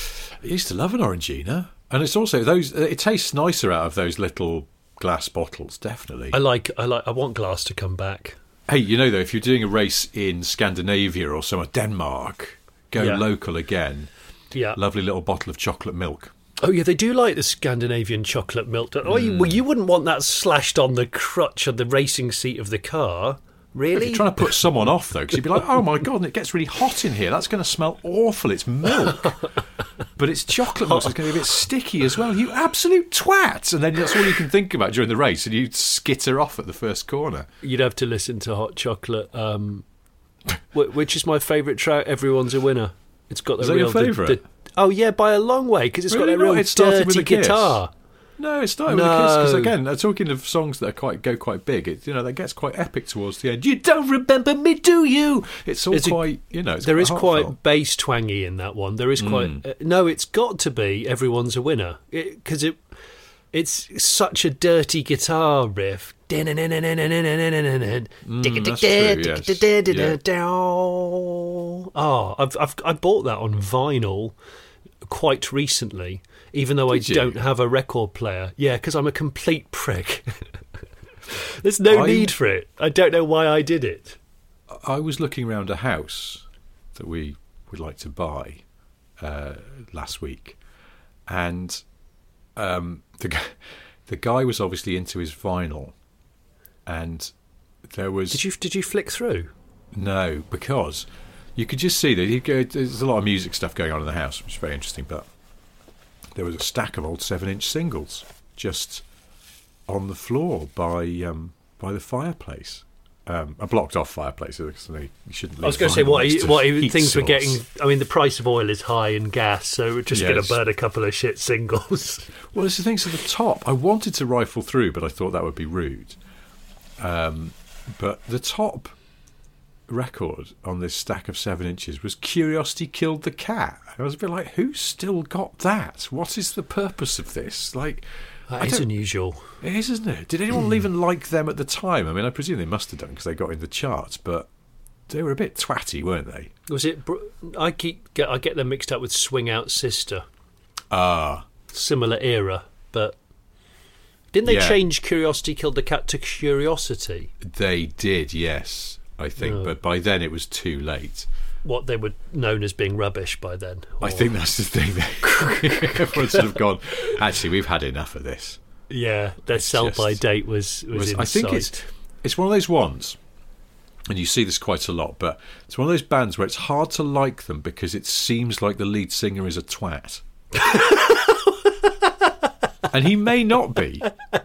I used to love an Orangina, and it's also those. It tastes nicer out of those little glass bottles, definitely. I like. I like. I want glass to come back. Hey, you know though, if you're doing a race in Scandinavia or somewhere, Denmark, go Yeah. local again. Yeah. Lovely little bottle of chocolate milk. Oh yeah, they do like the Scandinavian chocolate milk. don't- Oh, Mm. you, well, you wouldn't want that slashed on the crutch of the racing seat of the car, really? You're trying to put someone off though, because you'd be like, "Oh my god, and it gets really hot in here. That's going to smell awful. It's milk." But it's chocolate milk, so it's going to be a bit sticky as well. You absolute twat! And then that's all you can think about during the race, and you skitter off at the first corner. You'd have to listen to Hot Chocolate, um, wh- which is my favourite track. Everyone's a winner. It's got the Is that real. your the- favourite? the- oh yeah, by a long way, because it's Really got that not? real It started dirty with a Kiss. guitar. No, it started with a kiss because No. again, uh, talking of songs that are quite go quite big, it you know that gets quite epic towards the end. You don't remember me, do you? It's all It's a- quite you know. It's There is heartfelt. quite bass twangy in that one. There is quite Mm. uh, no. It's got to be Everyone's a Winner because it, it's such a dirty guitar riff. Mm, that's true, yes. Oh, I've, I've I bought that on vinyl quite recently, even though Did I you? don't have a record player. Yeah, because I'm a complete prick. There's no I- need for it. I don't know why I did it. I was looking around a house that we would like to buy uh, last week, and um, the guy, the guy was obviously into his vinyl, and there was Did you did you flick through? no because you could just see that he'd go, there's a lot of music stuff going on in the house, which is very interesting. But there was a stack of old seven-inch singles just on the floor by um, by the fireplace. Um, a blocked-off fireplace. So you shouldn't. I was leave going to say vinyl what next he, to what he, heat things were source. getting. I mean, the price of oil is high and gas, so we're just going Yes. to burn a couple of shit singles. Well, it's the things at the top. I wanted to rifle through, but I thought that would be rude. Um, but the top record on this stack of seven inches was Curiosity Killed the Cat. I was a bit like, who's still got that? What is the purpose of this? Like, I That is don't- unusual. it is, isn't it? Did anyone even like them at the time? I mean, I presume they must have done because they got in the charts, but they were a bit twatty, weren't they? Was it? Br- I keep get I get them mixed up with Swing Out Sister. Ah, Similar era, but didn't they Yeah. change Curiosity Killed the Cat to Curiosity? they did, yes, I think. Oh. But by then it was too late. What they were known as being rubbish by then. I Or- think that's the thing. Everyone's sort of gone, actually, we've had enough of this. yeah, their sell by just- date was was, was- in I think sight. it's it's one of those ones, and you see this quite a lot, but it's one of those bands where it's hard to like them because it seems like the lead singer is a twat. And he may not be, but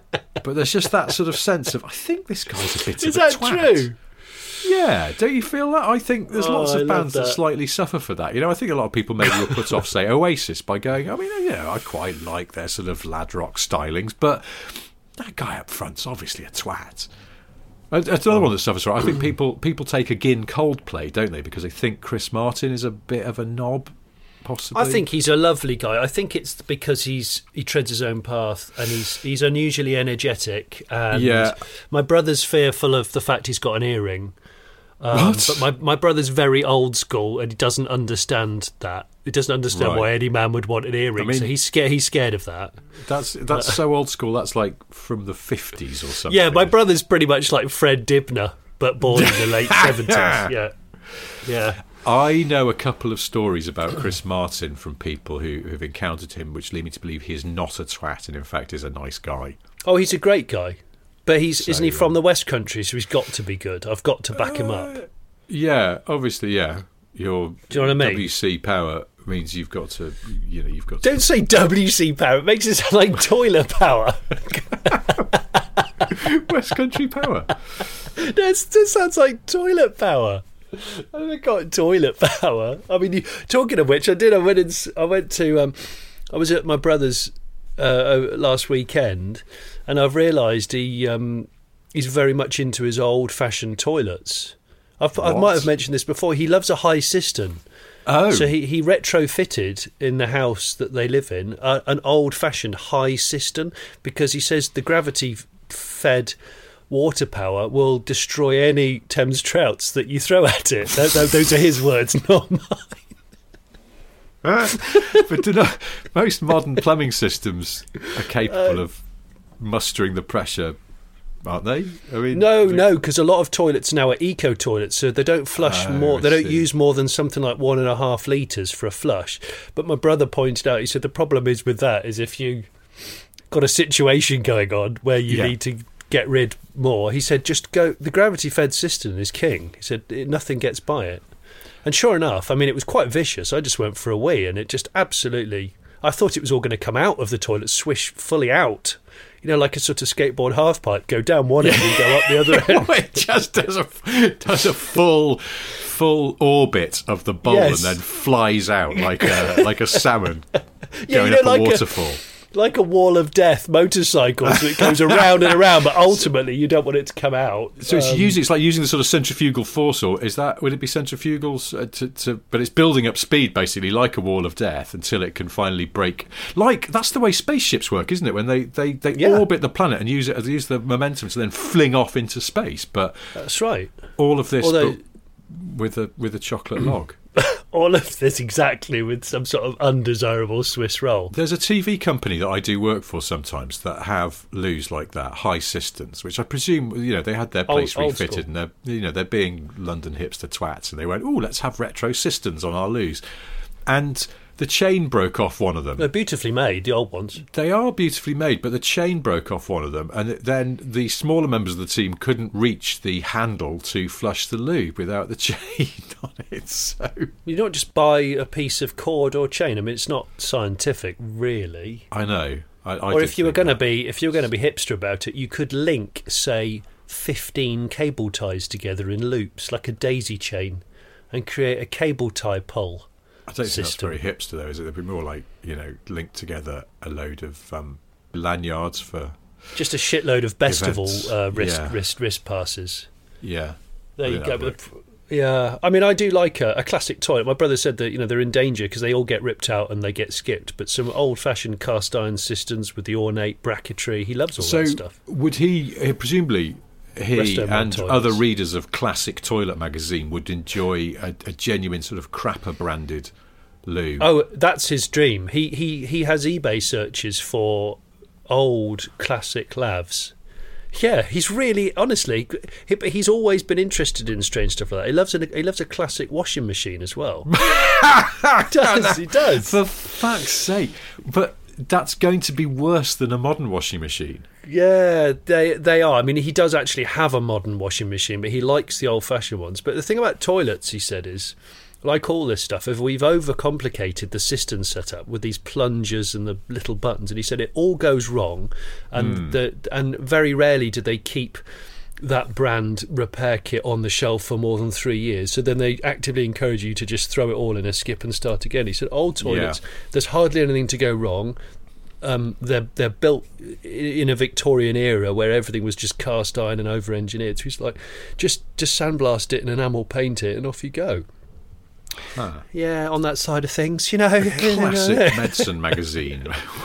but there's just that sort of sense of, I think this guy's a bit Is of a that twat. true? Yeah, don't you feel that? I think there's Oh, lots I of love bands that. that. slightly suffer for that. You know, I think a lot of people maybe will put off, say, Oasis by going, I mean, you know, I quite like their sort of lad rock stylings, but that guy up front's obviously a twat. And That's another one that suffers for it. I think people people take again Coldplay, don't they? Because they think Chris Martin is a bit of a knob, possibly. I think he's a lovely guy. I think it's because he's he treads his own path and he's he's unusually energetic. And Yeah. my brother's fearful of the fact he's got an earring. Um, What? But my, my brother's very old school and he doesn't understand that. He doesn't understand Right. why any man would want an earring. I mean- so he's scared. He's scared of that. That's that's so old school. That's like from the fifties or something. Yeah, my brother's pretty much like Fred Dibner, but born in the late seventies. Yeah, yeah. I know a couple of stories about Chris Martin from people who have encountered him, which lead me to believe he is not a twat and in fact is a nice guy. Oh, he's a great guy. But he's So, isn't he um, from the West Country? So he's got to be good. I've got to back him up. Yeah, obviously, yeah. Your Do you know what I mean? W C power means you've got to, you know, you've got to. Don't say W C power. It makes it sound like toilet power. West Country power. That's, that sounds like toilet power. I got toilet power. I mean, you, talking of which, I did. I went. In, I went to. Um, I was at my brother's uh, last weekend, and I've realised he um, he's very much into his old-fashioned toilets. I've, I What? might have mentioned this before. He loves a high cistern. Oh, So he, he retrofitted in the house that they live in uh, an old-fashioned high cistern because he says the gravity-fed water power will destroy any Thames trouts that you throw at it. Th- th- Those are his words, not mine. but do not, most modern plumbing systems are capable Uh, of mustering the pressure, aren't they? I mean, No, they- no, because a lot of toilets now are eco toilets, so they don't flush Oh, more. I They don't see. use more than something like one and a half litres for a flush. But my brother pointed out, he said the problem is with that is if you got a situation going on where you Yeah. need to get rid more, he said just go. The gravity fed cistern is king. He said it, nothing gets by it. And sure enough, I mean, it was quite vicious. I just went for a wee, and it just absolutely. I thought it was all going to come out of the toilet, swish fully out. You know, like a sort of skateboard half pipe, go down one end and go up the other end. it just does a does a full full orbit of the bowl Yes. and then flies out like a like a salmon Yeah, going you know, up a like a- waterfall. Like a wall of death motorcycle, so it goes around and around, but ultimately you don't want it to come out. So it's Um, using it's like using the sort of centrifugal force, or is that would it be centrifugals uh, to, to? But it's building up speed basically, like a wall of death, until it can finally break. Like that's the way spaceships work, isn't it? When they they, they Yeah. orbit the planet and use it use the momentum to then fling off into space. But That's right. all of this Although- but with a with a chocolate log. All of this exactly with some sort of undesirable Swiss roll. There's a T V company that I do work for sometimes that have loos like that, high cisterns, which I presume, you know, they had their place Old- old refitted school. and they're, you know, they're being London hipster twats, and they went, oh, let's have retro cisterns on our loos. And the chain broke off one of them. They're beautifully made, the old ones. They are beautifully made, but the chain broke off one of them, and then the smaller members of the team couldn't reach the handle to flush the loo without the chain on it. So You don't just buy a piece of cord or chain. I mean, it's not scientific, really. I know. I, I or did if you were think going to that. be, if you were going to be hipster about it, you could link, say, fifteen cable ties together in loops like a daisy chain, and create a cable tie pole. I don't think that's system. very hipster, though, is it? It'd be more like, you know, link together a load of um, lanyards for, Just a shitload of Bestival Events, uh, wrist, yeah. wrist wrist passes. yeah. There I you think go. that'd But, yeah, I mean, I do like a, a classic toilet. My brother said that you know they're in danger because they all get ripped out and they get skipped. But some old-fashioned cast iron cisterns with the ornate bracketry, he loves all So that stuff. would he, uh, presumably, he Resto mod and toilets. other readers of Classic Toilet magazine would enjoy a, a genuine sort of crapper branded loo. Oh, that's his dream. He he he has eBay searches for old classic lavs. Yeah, he's really honestly. He, but he's always been interested in strange stuff like that. He loves a he loves a classic washing machine as well. he does he does? For fuck's sake. But that's going to be worse than a modern washing machine. Yeah, they they are. I mean, he does actually have a modern washing machine, but he likes the old-fashioned ones. But the thing about toilets, he said, is like all this stuff, if we've overcomplicated the system setup with these plungers and the little buttons, and he said it all goes wrong, and Mm. the and very rarely do they keep that brand repair kit on the shelf for more than three years. So then they actively encourage you to just throw it all in a skip and start again. He said, old toilets, Yeah. there's hardly anything to go wrong. Um, they're they're built in a Victorian era where everything was just cast iron and over engineered. So he's like, just just sandblast it and enamel paint it, and off you go. Huh. Yeah, on that side of things, you know. Classic medicine magazine.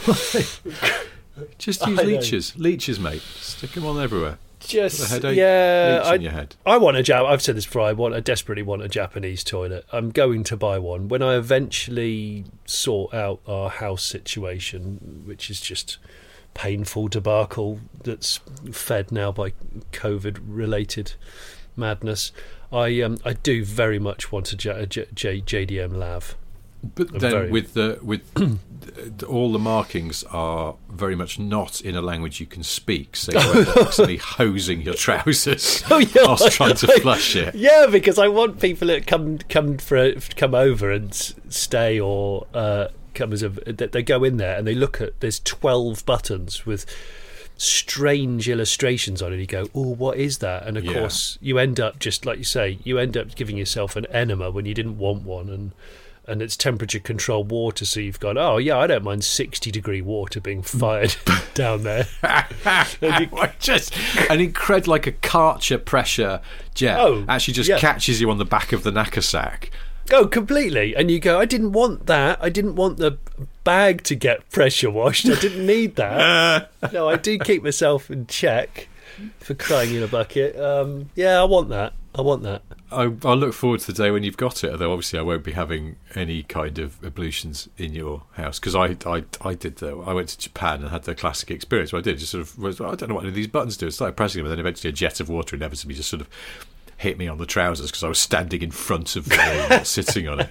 Just use I know. leeches, leeches, mate. Stick them on everywhere. Just Got a headache, yeah, leech I, in your head. I want a Jap. I've said this before. I want. I desperately want a Japanese toilet. I'm going to buy one when I eventually sort out our house situation, which is just painful debacle that's fed now by COVID-related madness. I um I do very much want a, J, a J, J, JDM Lav. But I'm then very- with the with the, all the markings are very much not in a language you can speak, so you're constantly hosing your trousers Oh, yeah, whilst trying to like- flush it. Yeah, because I want people that come come for come over and s- stay or uh, come as a that they go in there and they look at there's twelve buttons with strange illustrations on it. You go, oh, what is that? And of Yeah. course, you end up just like you say, you end up giving yourself an enema when you didn't want one, and and it's temperature controlled water. So you've gone, oh yeah, I don't mind sixty degree water being fired down there. And you- Just an incredible, like a Karcher pressure jet, Oh, actually just yeah. catches you on the back of the knackersack. Oh, completely. And you go, I didn't want that. I didn't want the bag to get pressure washed. I didn't need that. No, I do keep myself in check, for crying in a bucket. Um, yeah, I want that. I want that. I, I look forward to the day when you've got it, although obviously I won't be having any kind of ablutions in your house, because I, I, I did the, I went to Japan and had the classic experience where I did just sort of, was, I don't know what any of these buttons do. I started pressing them, and then eventually a jet of water inevitably just sort of hit me on the trousers because I was standing in front of the room, not sitting on it.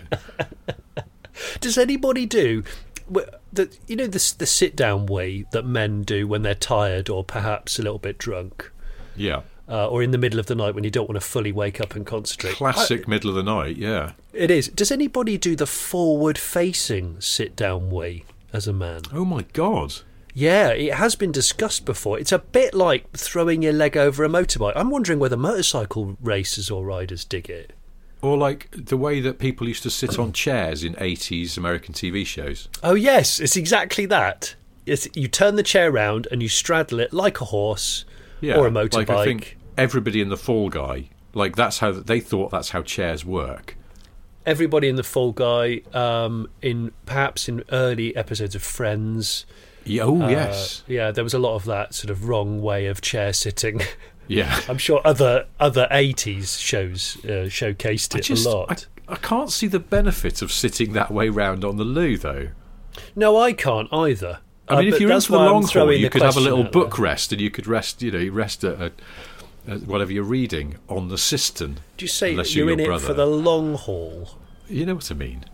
Does anybody do wh- the you know the the sit down way that men do when they're tired or perhaps a little bit drunk, Yeah. uh, or in the middle of the night when you don't want to fully wake up and concentrate? Classic middle of the night, yeah. It is. Does anybody do the forward facing sit down way as a man? Oh my God. Yeah, it has been discussed before. It's a bit like throwing your leg over a motorbike. I'm wondering whether motorcycle racers or riders dig it. Or like the way that people used to sit on chairs in eighties American T V shows. Oh yes, it's exactly that. It's, you turn the chair round and you straddle it like a horse Yeah. or a motorbike. Like I think everybody in the Fall Guy, like that's how they thought that's how chairs work. Everybody in the Fall Guy, um, in perhaps in early episodes of Friends. Yeah, oh uh, yes. Yeah, there was a lot of that sort of wrong way of chair sitting. Yeah. I'm sure other other eighties shows uh, showcased I it just a lot. I, I can't see the benefit of sitting that way round on the loo though. No, I can't either. I mean, Uh, if but you're that's into the why I'm long haul, throwing you the could have a question little out book there. rest, and you could rest, you know, you rest at, at, at whatever you're reading on the cistern. Do you say unless you're you're in your it brother. for the long haul? You know what I mean?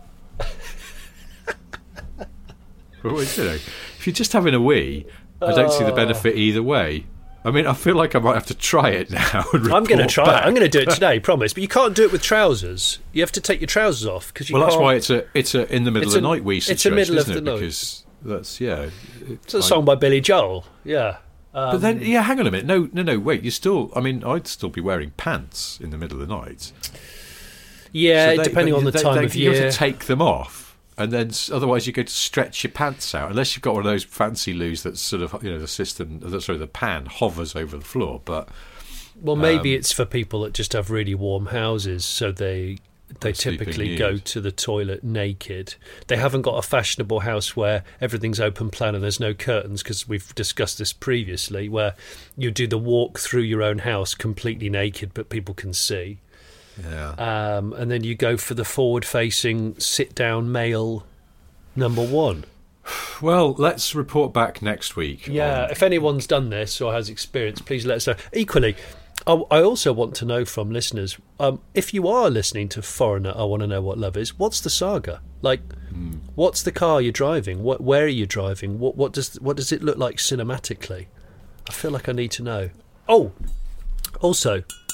Well, you know, if you're just having a wee, I don't see the benefit either way. I mean, I feel like I might have to try it now. And I'm going to report try back. it. I'm going to do it today, promise. But you can't do it with trousers. You have to take your trousers off because you Well, that's can't. why it's a it's a in the middle It's of the a- night wee it's a situation, middle of isn't the it? night. Because that's yeah. It's a song by Billy Joel. Yeah. Um, But then, yeah, hang on a minute. No, no, no. Wait, you still. I mean, I'd still be wearing pants in the middle of the night. yeah, So they- depending but on the they- time they- of you year. have to take them off, and then s- otherwise you're going to stretch your pants out. Unless you've got one of those fancy loos that's sort of, you know, the system. uh, Sorry, the pan hovers over the floor. But Well, maybe um, it's for people that just have really warm houses, so they they Sleeping typically go nude. to the toilet naked. They haven't got a fashionable house where everything's open plan and there's no curtains, because we've discussed this previously, where you do the walk through your own house completely naked, but people can see. yeah, Um, and then you go for the forward-facing, sit-down male number one. well, let's report back next week. Yeah, on- if anyone's done this or has experience, please let us know. Equally, I, I also want to know from listeners, um, if you are listening to Foreigner, I Want to Know What Love Is, what's the saga? Like, Hmm. what's the car you're driving? What, where are you driving? What, what does what does it look like cinematically? I feel like I need to know. Oh, also,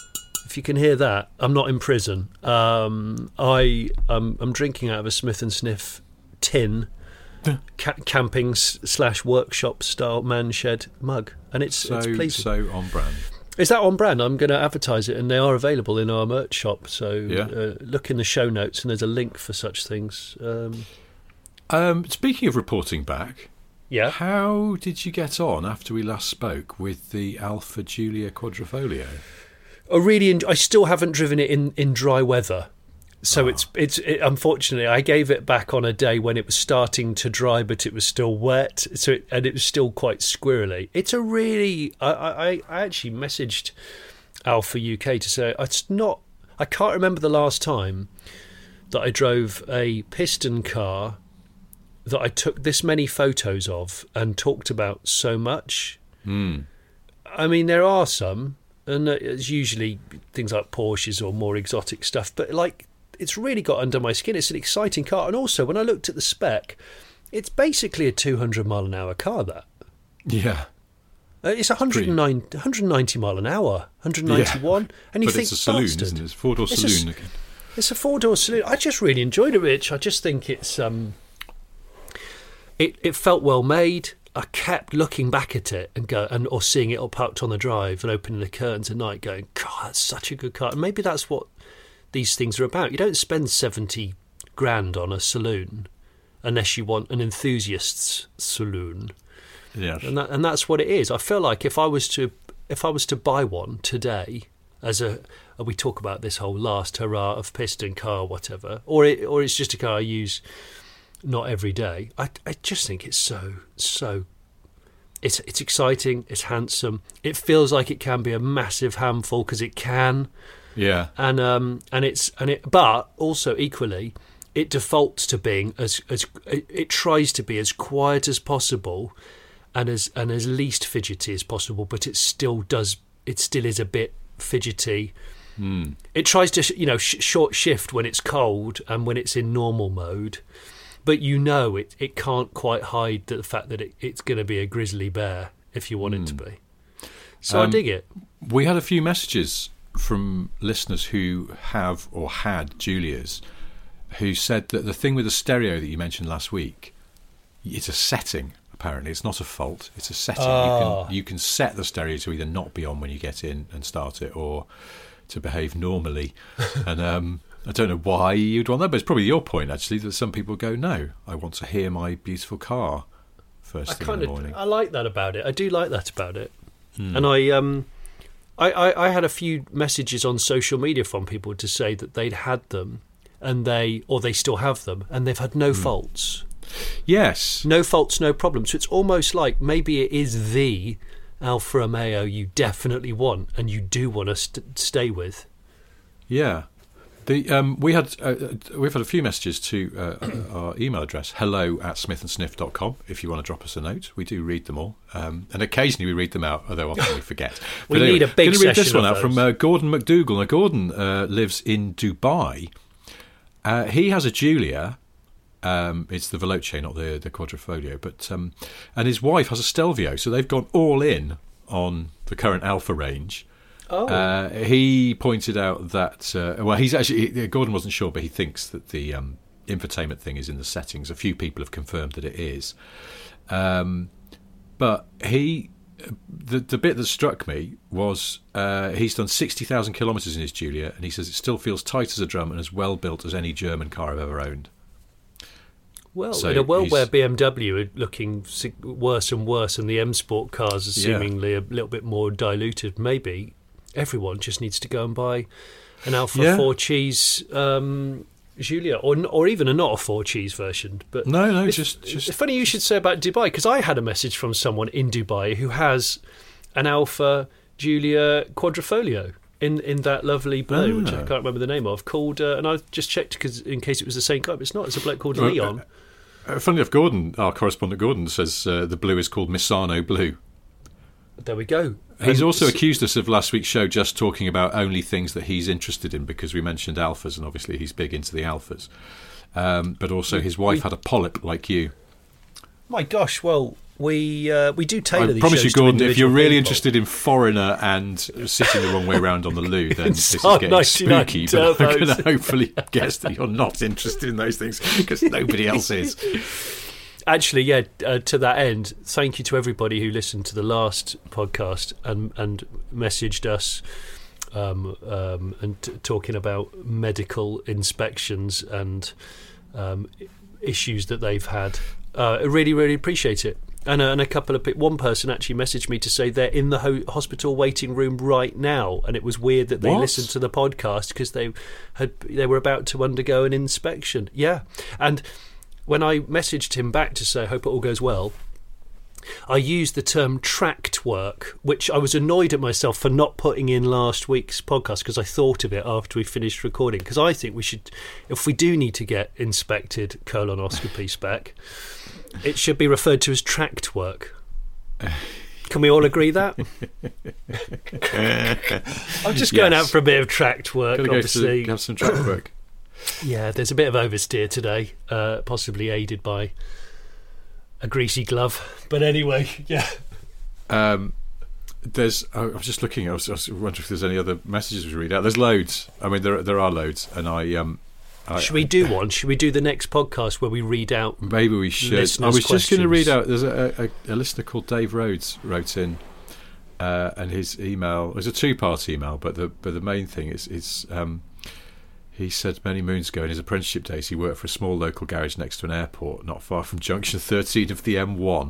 if you can hear that, I'm not in prison. Um, I um, I'm drinking out of a Smith and Sniff tin, ca- camping s- slash workshop style man shed mug, and it's So, it's pleasing. so on brand. Is that on brand? I'm going to advertise it, and they are available in our merch shop. So Yeah. uh, look in the show notes, and there's a link for such things. Um, Um, speaking of reporting back, yeah. how did you get on after we last spoke with the Alfa Giulia Quadrifoglio? I really, en- I still haven't driven it in, in dry weather, so Oh. it's it's it, unfortunately I gave it back on a day when it was starting to dry, but it was still wet. So it, and it was still quite squirrely. It's a really, I I, I actually messaged Alfa U K to say it's not. I can't remember the last time that I drove a piston car that I took this many photos of and talked about so much. Mm. I mean, there are some, and it's usually things like Porsches or more exotic stuff, but like it's really got under my skin. It's an exciting car, and also when I looked at the spec, it's basically a two hundred mile an hour car. That Yeah. uh, it's one hundred nine, one hundred ninety mile an hour, one hundred ninety-one, Yeah. and you but think it's a saloon, bastard. isn't it? It's a four-door It's a saloon. s- It's a four-door saloon. I just really enjoyed it, Rich. I just think it's um, it it felt well made. I kept looking back at it and go and or seeing it all parked on the drive and opening the curtains at night, going, God, that's such a good car. And maybe that's what these things are about. You don't spend seventy grand on a saloon unless you want an enthusiast's saloon, Yes. and that and that's what it is. I feel like if I was to if I was to buy one today, as a we talk about this whole last hurrah of piston car, whatever, or it, or it's just a car I use not every day. I I just think it's so so. It's it's exciting. It's handsome. It feels like it can be a massive handful because it can, Yeah. and um and it's and it. But also equally, it defaults to being as as it, it tries to be as quiet as possible, and as and as least fidgety as possible. But it still does. It still is a bit fidgety. Mm. It tries to, you know, sh- short shift when it's cold and when it's in normal mode, but you know it, it can't quite hide the fact that it, it's going to be a grizzly bear if you want Mm. it to be. So Um, I dig it. We had a few messages from listeners who have or had Giulias who said that the thing with the stereo that you mentioned last week, it's a setting. Apparently, it's not a fault. It's a setting. Ah. You can you can set the stereo to either not be on when you get in and start it, or to behave normally. And um, I don't know why you'd want that, but it's probably your point actually that some people go, no, I want to hear my beautiful car first I thing in kind the of morning. I like that about it. I do like that about it. Hmm. And I um I, I, I had a few messages on social media from people to say that they'd had them and they or they still have them and they've had no Hmm. faults. Yes. No faults, no problems. So it's almost like maybe it is the Alfa Romeo you definitely want and you do want to st- stay with. Yeah. The um, we had uh, we've had a few messages to uh, our email address hello at smith and sniff dot com if you want to drop us a note. We do read them all, um, and occasionally we read them out, although often we forget. We But need a big I'm gonna read this session one of out from those. uh, Gordon McDougall. Now Gordon uh, lives in Dubai. Uh, he has a Giulia. Um, it's the Veloce, not the the Quadrifoglio, but um, and his wife has a Stelvio, so they've gone all in on the current Alfa range. Oh, Uh, he pointed out that uh, well, he's actually he, Gordon wasn't sure, but he thinks that the um, infotainment thing is in the settings. A few people have confirmed that it is, um, but he the the bit that struck me was uh, he's done sixty thousand kilometres in his Giulia, and he says it still feels tight as a drum and as well built as any German car I've ever owned. well, so in a world he's- where B M W are looking sig- worse and worse and the M Sport cars are Yeah. seemingly a little bit more diluted, maybe everyone just needs to go and buy an Alpha Yeah. four cheese um, Giulia, or or even a not a four cheese version. But No, no, it's, just just it's funny you should say about Dubai, because I had a message from someone in Dubai who has an Alpha Giulia Quadrifoglio in, in that lovely blue, which I Ah. can't remember the name of, called, uh, and I just checked because in case it was the same guy, but it's not. It's a bloke called Well, Leon. Uh, funny enough, Gordon, our correspondent Gordon, says uh, the blue is called Misano Blue. There we go. He's And also s- accused us of last week's show just talking about only things that he's interested in, because we mentioned alphas, and obviously he's big into the alphas. Um, but also his wife We- had a polyp like you. My gosh, well, we uh, we do tailor I these promise shows you, to Gordon, if you're individual really people. interested in Foreigner and sitting the wrong way around on the loo, then this is Psalm getting ninety-nine spooky. But I'm going turbos. to hopefully guess that you're not interested in those things because nobody else is. Actually, yeah, uh, to that end, thank you to everybody who listened to the last podcast and, and messaged us um, um, and t- talking about medical inspections and um, issues that they've had. Uh, I really, really appreciate it. And, uh, and a couple of pe- one person actually messaged me to say they're in the ho- hospital waiting room right now, and it was weird that they What? listened to the podcast because they had they were about to undergo an inspection. Yeah, and when I messaged him back to say, hope it all goes well, I used the term tract work, which I was annoyed at myself for not putting in last week's podcast because I thought of it after we finished recording. Because I think we should, if we do need to get inspected colonoscopy spec, it should be referred to as tract work. Can we all agree that? I'm just going Yes. out for a bit of tract work, Gotta go obviously. to have some track work. Yeah, there's a bit of oversteer today, uh, possibly aided by a greasy glove. But anyway, yeah. Um, there's. I was just looking. I was, I was wondering if there's any other messages we read out. There's loads. I mean, there there are loads, and I um. I, Should we do one? Should we do the next podcast where we read out? Maybe we should. listeners' I was just going to read questions? out. There's a, a, a listener called Dave Rhodes wrote in, uh, and his email. It was a two-part email, but the but the main thing is is um, he said many moons ago in his apprenticeship days he worked for a small local garage next to an airport, not far from junction thirteen of the M one.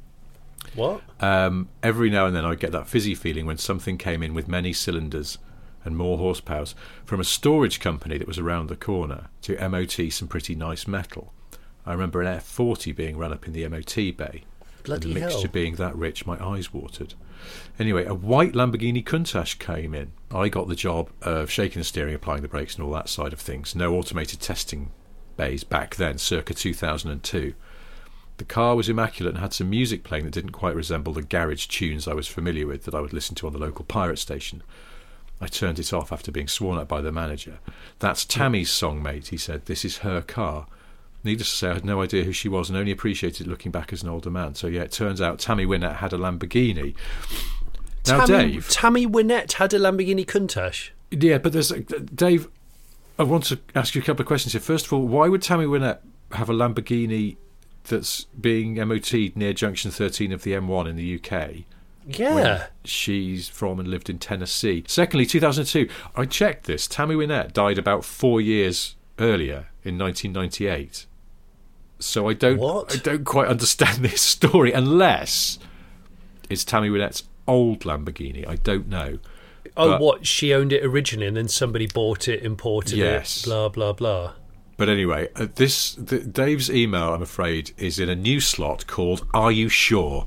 What? Um, every now and then I get that fizzy feeling when something came in with many cylinders and more horsepower from a storage company that was around the corner to M O T some pretty nice metal. I remember an F forty being run up in the M O T bay. Bloody and the mixture hell. being that rich, my eyes watered. Anyway, a white Lamborghini Countach came in. I got the job of shaking the steering, applying the brakes and all that side of things. No automated testing bays back then, circa two thousand two. The car was immaculate and had some music playing that didn't quite resemble the garage tunes I was familiar with that I would listen to on the local pirate station. I turned it off after being sworn at by the manager. That's Tammy's song, mate, he said. This is her car. Needless to say, I had no idea who she was and only appreciated looking back as an older man. So, yeah, it turns out Tammy Wynette had a Lamborghini. Now, Tammy, Dave... Tammy Wynette had a Lamborghini Countach. Yeah, but there's... Dave, I want to ask you a couple of questions here. First of all, why would Tammy Wynette have a Lamborghini that's being M O T'd near junction thirteen of the M one in the U K? Yeah. When she's from and lived in Tennessee. Secondly, two thousand two, I checked this. Tammy Wynette died about four years earlier in nineteen ninety-eight. So I don't, What? I don't quite understand this story unless it's Tammy Wynette's old Lamborghini. I don't know. Oh, But- what? She owned it originally and then somebody bought it, imported Yes. it, blah, blah, blah. But anyway, uh, this the, Dave's email, I'm afraid, is in a new slot called "Are You Sure?"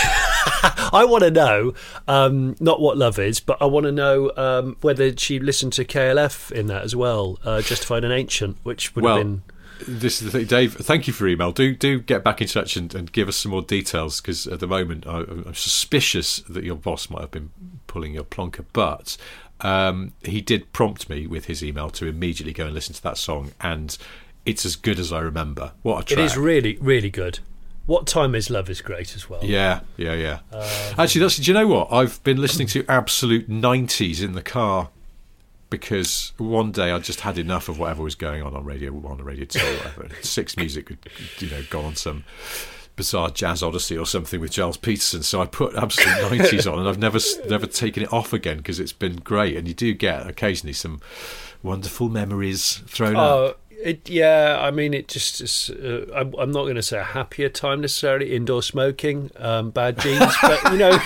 I want to know, um, not what love is, but I want to know um, whether she listened to K L F in that as well, uh, Justified and Ancient, which would Well, have been... This is the thing, Dave. Thank you for your email. Do do get back in touch and, and give us some more details because at the moment I, I'm suspicious that your boss might have been pulling your plonker. But um, he did prompt me with his email to immediately go and listen to that song, and it's as good as I remember. What a track! It is really, really good. What Time Is Love is great as well. Yeah, yeah, yeah. Um, Actually, that's. Do you know what? I've been listening to absolute nineties in the car. Because one day I just had enough of whatever was going on on Radio One or Radio Two or whatever. Six Music could, you know, go on some bizarre jazz odyssey or something with Giles Peterson. So I put absolute nineties on, and I've never never taken it off again because it's been great. And you do get occasionally some wonderful memories thrown up. Oh, it, yeah, I mean, it just is. Uh, I'm, I'm not going to say a happier time necessarily, indoor smoking, um, bad jeans, but, you know.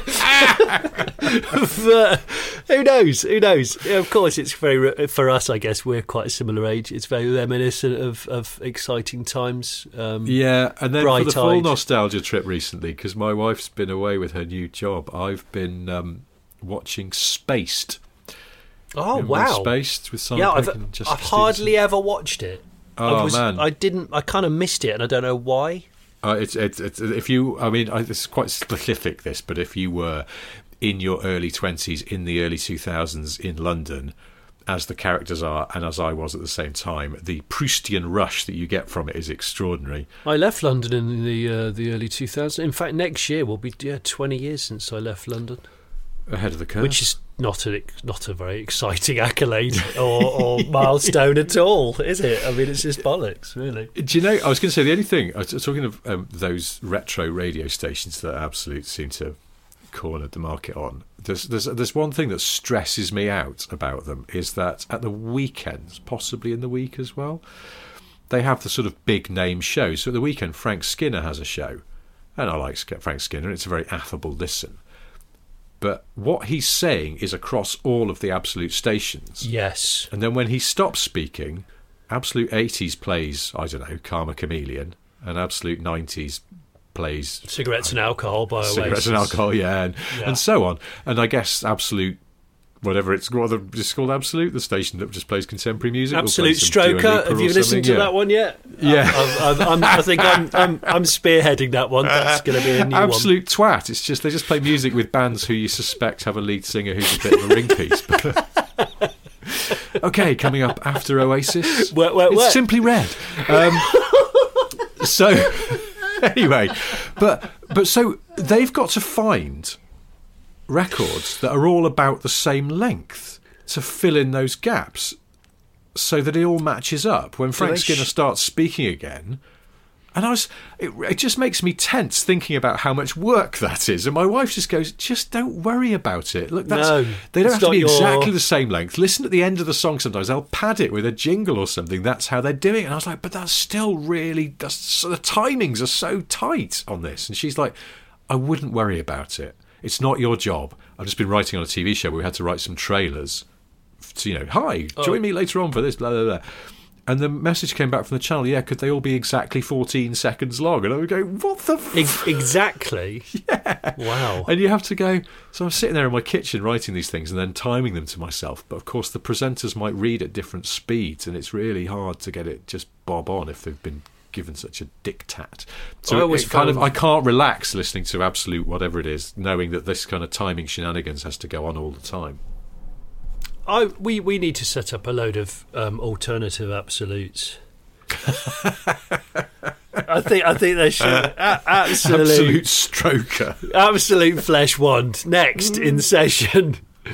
But who knows? Who knows? Yeah, of course, it's very, for us, I guess, we're quite a similar age. It's very reminiscent of, of exciting times. Um, Yeah, and then for the full bright-eyed. nostalgia trip recently, because my wife's been away with her new job, I've been um, watching Spaced. Oh, Remember wow. Spaced with Simon Yeah, I've, Pegg and Jessica I've hardly Stevenson? ever watched it. Oh, I was, man. I didn't, I kind of missed it, and I don't know why. Uh, it's, it's, it's if you, I mean, I, it's quite specific this, but if you were in your early twenties, in the early two thousands in London, as the characters are, and as I was at the same time, the Proustian rush that you get from it is extraordinary. I left London in the uh, the early two thousands. In fact, next year will be yeah, twenty years since I left London. Ahead of the curve. Which is not a, not a very exciting accolade or, or milestone at all, is it? I mean, it's just bollocks, really. Do you know, I was going to say, the only thing, I was talking of um, those retro radio stations that Absolute seem to cornered the market on. There's, there's there's one thing that stresses me out about them, is that at the weekends, possibly in the week as well, they have the sort of big name shows. So at the weekend, Frank Skinner has a show, and I like Frank Skinner. It's a very affable listen. But what he's saying is across all of the Absolute stations. Yes. And then when he stops speaking, Absolute eighties plays, I don't know, Karma Chameleon, and Absolute nineties plays Cigarettes and Alcohol by Oasis. Cigarettes and Alcohol, yeah, and, yeah. and so on. And I guess Absolute, whatever it's what it's called, Absolute, the station that just plays contemporary music. Absolute Stroker. Have you listened to yeah. that one yet? Yeah, I'm, I'm, I'm, I think I'm, I'm, I'm spearheading that one. That's going to be a new Absolute one. Twat. It's just they just play music with bands who you suspect have a lead singer who's a bit of a ring piece. Okay, coming up after Oasis, wait, wait, it's wait. Simply Red. Um, so. Anyway, but but so they've got to find records that are all about the same length to fill in those gaps so that it all matches up when Frank Skinner sh- starts speaking again. And I was, it, it just makes me tense thinking about how much work that is. And my wife just goes, just don't worry about it. Look, that's, no, they don't have to be your... exactly the same length. Listen at the end of the song sometimes. They'll pad it with a jingle or something. That's how they're doing it. And I was like, but that's still really, that's, so the timings are so tight on this. And she's like, I wouldn't worry about it. It's not your job. I've just been writing on a T V show where we had to write some trailers. To, you know, hi, oh. join me later on for this, blah, blah, blah. And the message came back from the channel, yeah, could they all be exactly fourteen seconds long? And I would go, what the f-? Exactly? Yeah. Wow. And you have to go, so I'm sitting there in my kitchen writing these things and then timing them to myself. But of course, the presenters might read at different speeds, and it's really hard to get it just bob on if they've been given such a diktat. So I always it kind found... of, I can't relax listening to Absolute whatever it is, knowing that this kind of timing shenanigans has to go on all the time. I, we, we need to set up a load of um, alternative absolutes. I think I think they should. A- absolute, absolute stroker. Absolute flesh wand. Next in session.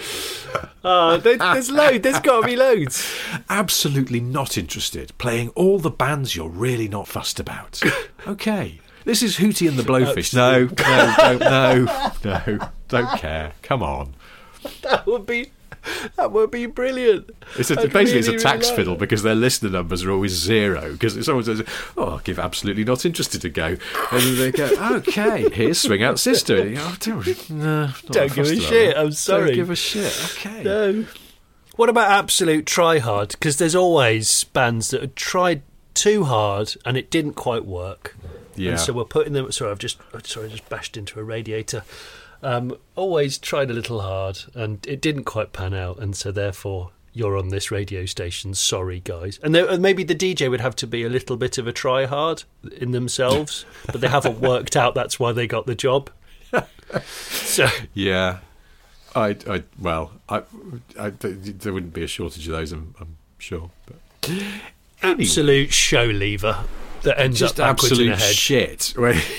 Oh, there, there's loads. There's got to be loads. Absolutely not interested. Playing all the bands you're really not fussed about. Okay. This is Hootie and the Blowfish. No, no, no, no, no. Don't care. Come on. That would be... That would be brilliant. It's a, basically, really, it's a tax really fiddle because their listener numbers are always zero. Because someone says, "Oh, I'll give Absolutely Not Interested a go," and then they go, "Okay, here's Swing Out Sister." And you go, oh, don't, no, don't give a shit. I'm sorry. Don't give a shit. Okay. No. What about Absolute Try Hard? Because there's always bands that have tried too hard and it didn't quite work. Yeah. And so we're putting them. Sorry, I've just sorry, I just bashed into a radiator. Um, always tried a little hard and it didn't quite pan out, and so therefore you're on this radio station, sorry guys. And there, maybe the D J would have to be a little bit of a try hard in themselves, but they haven't worked out that's why they got the job. So yeah, I, I well, I, I, there wouldn't be a shortage of those, I'm, I'm sure. But anyway. Absolute show lever. That ends just up backwards absolute in a head. Shit.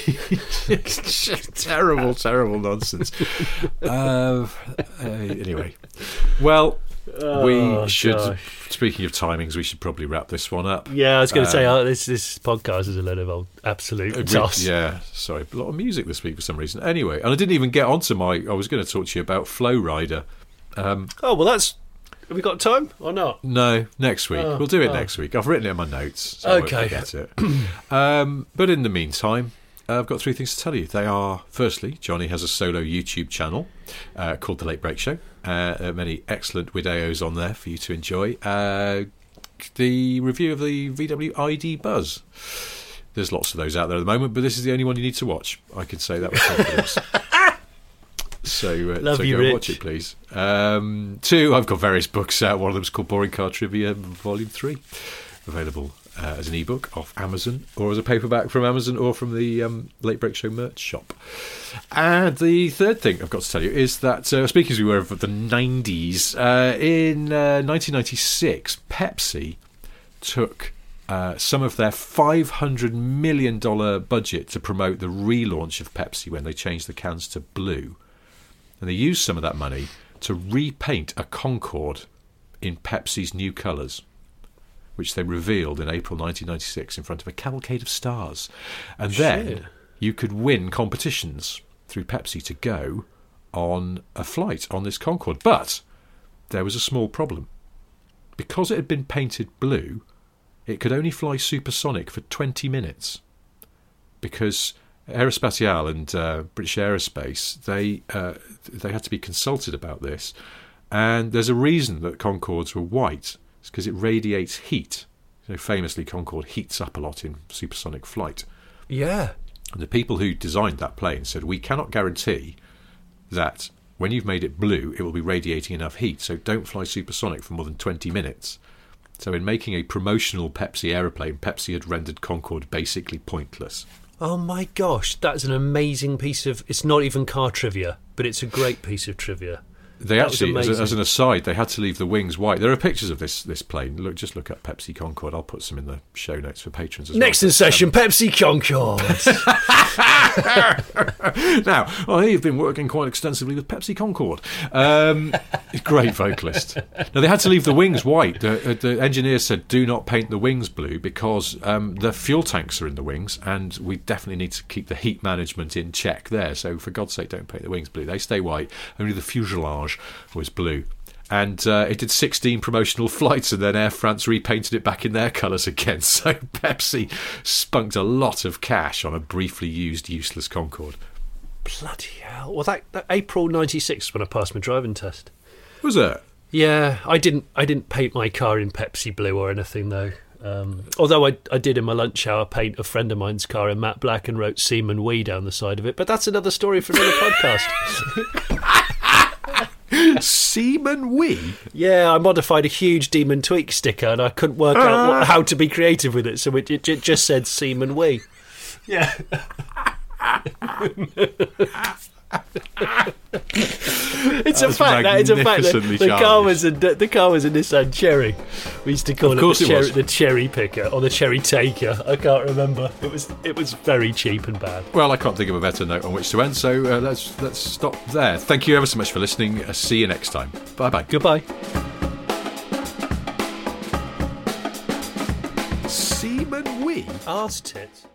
terrible, terrible nonsense. Uh, uh, anyway, well, oh, we should. Gosh. Speaking of timings, we should probably wrap this one up. Yeah, I was going to um, say oh, this this podcast is a load of old absolute uh, toss. Yeah, sorry, a lot of music this week for some reason. Anyway, and I didn't even get onto my. I was going to talk to you about Flow Rider. Um, oh well, that's. Have we got time or not? No, next week. Oh, we'll do it oh. next week. I've written it in my notes, so okay. I won't forget it. um, but in the meantime, uh, I've got three things to tell you. They are, firstly, Johnny has a solo YouTube channel uh, called The Late Break Show. Uh, uh, many excellent videos on there for you to enjoy. Uh, the review of the V W I D Buzz. There's lots of those out there at the moment, but this is the only one you need to watch. I can say that with confidence. So, uh, Love so you, go Rich. watch it, please. Um, two, I've got various books out. One of them's called Boring Car Trivia, Volume three, available uh, as an ebook off Amazon, or as a paperback from Amazon, or from the um, Late Break Show merch shop. And the third thing I've got to tell you is that, uh, speaking as we were of the nineties, uh, in uh, nineteen ninety-six, Pepsi took uh, some of their five hundred million dollars budget to promote the relaunch of Pepsi when they changed the cans to blue. And they used some of that money to repaint a Concorde in Pepsi's new colours, which they revealed in April nineteen ninety-six in front of a cavalcade of stars. And then Shit. you could win competitions through Pepsi to go on a flight on this Concorde. But there was a small problem. Because it had been painted blue, it could only fly supersonic for twenty minutes. Because Aerospatiale and uh, British Aerospace, they uh, they had to be consulted about this. And there's a reason that Concordes were white. It's because it radiates heat. You know, famously, Concorde heats up a lot in supersonic flight. Yeah. And the people who designed that plane said, we cannot guarantee that when you've made it blue, it will be radiating enough heat, so don't fly supersonic for more than twenty minutes. So in making a promotional Pepsi aeroplane, Pepsi had rendered Concorde basically pointless. Oh my gosh, that's an amazing piece of... It's not even car trivia, but it's a great piece of trivia. They That was actually, as, a, amazing. as an aside, they had to leave the wings white. There are pictures of this this plane. Look, just look at Pepsi Concorde. I'll put some in the show notes for patrons as Next well. in session, Pepsi Concorde. Now, I have been working quite extensively with Pepsi Concorde. Um, great vocalist. Now, they had to leave the wings white. The, uh, the engineers said, do not paint the wings blue because um, the fuel tanks are in the wings and we definitely need to keep the heat management in check there. So, for God's sake, don't paint the wings blue. They stay white. Only the fuselage was blue. And uh, it did sixteen promotional flights, and then Air France repainted it back in their colours again. So Pepsi spunked a lot of cash on a briefly used, useless Concorde. Bloody hell. Well, that, that April ninety-six when I passed my driving test. Was it? Yeah, I didn't I didn't paint my car in Pepsi blue or anything, though. Um, although I, I did in my lunch hour paint a friend of mine's car in matte black and wrote Seaman Wee down the side of it. But that's another story for another podcast. Seaman Wee? Yeah, I modified a huge Demon Tweak sticker and I couldn't work out what, how to be creative with it, so it, it, it just said Seaman Wee. Yeah. It's a That's fact. That it's a fact. The, magnificently the car childish. was a the car was a Nissan Cherry. We used to call Of it, course the, it cherry, was. the cherry picker or the cherry taker. I can't remember. It was it was very cheap and bad. Well, I can't think of a better note on which to end, so uh, let's let's stop there. Thank you ever so much for listening. Uh, see you next time. Bye bye. Goodbye. Seaman Wee? Arse tits.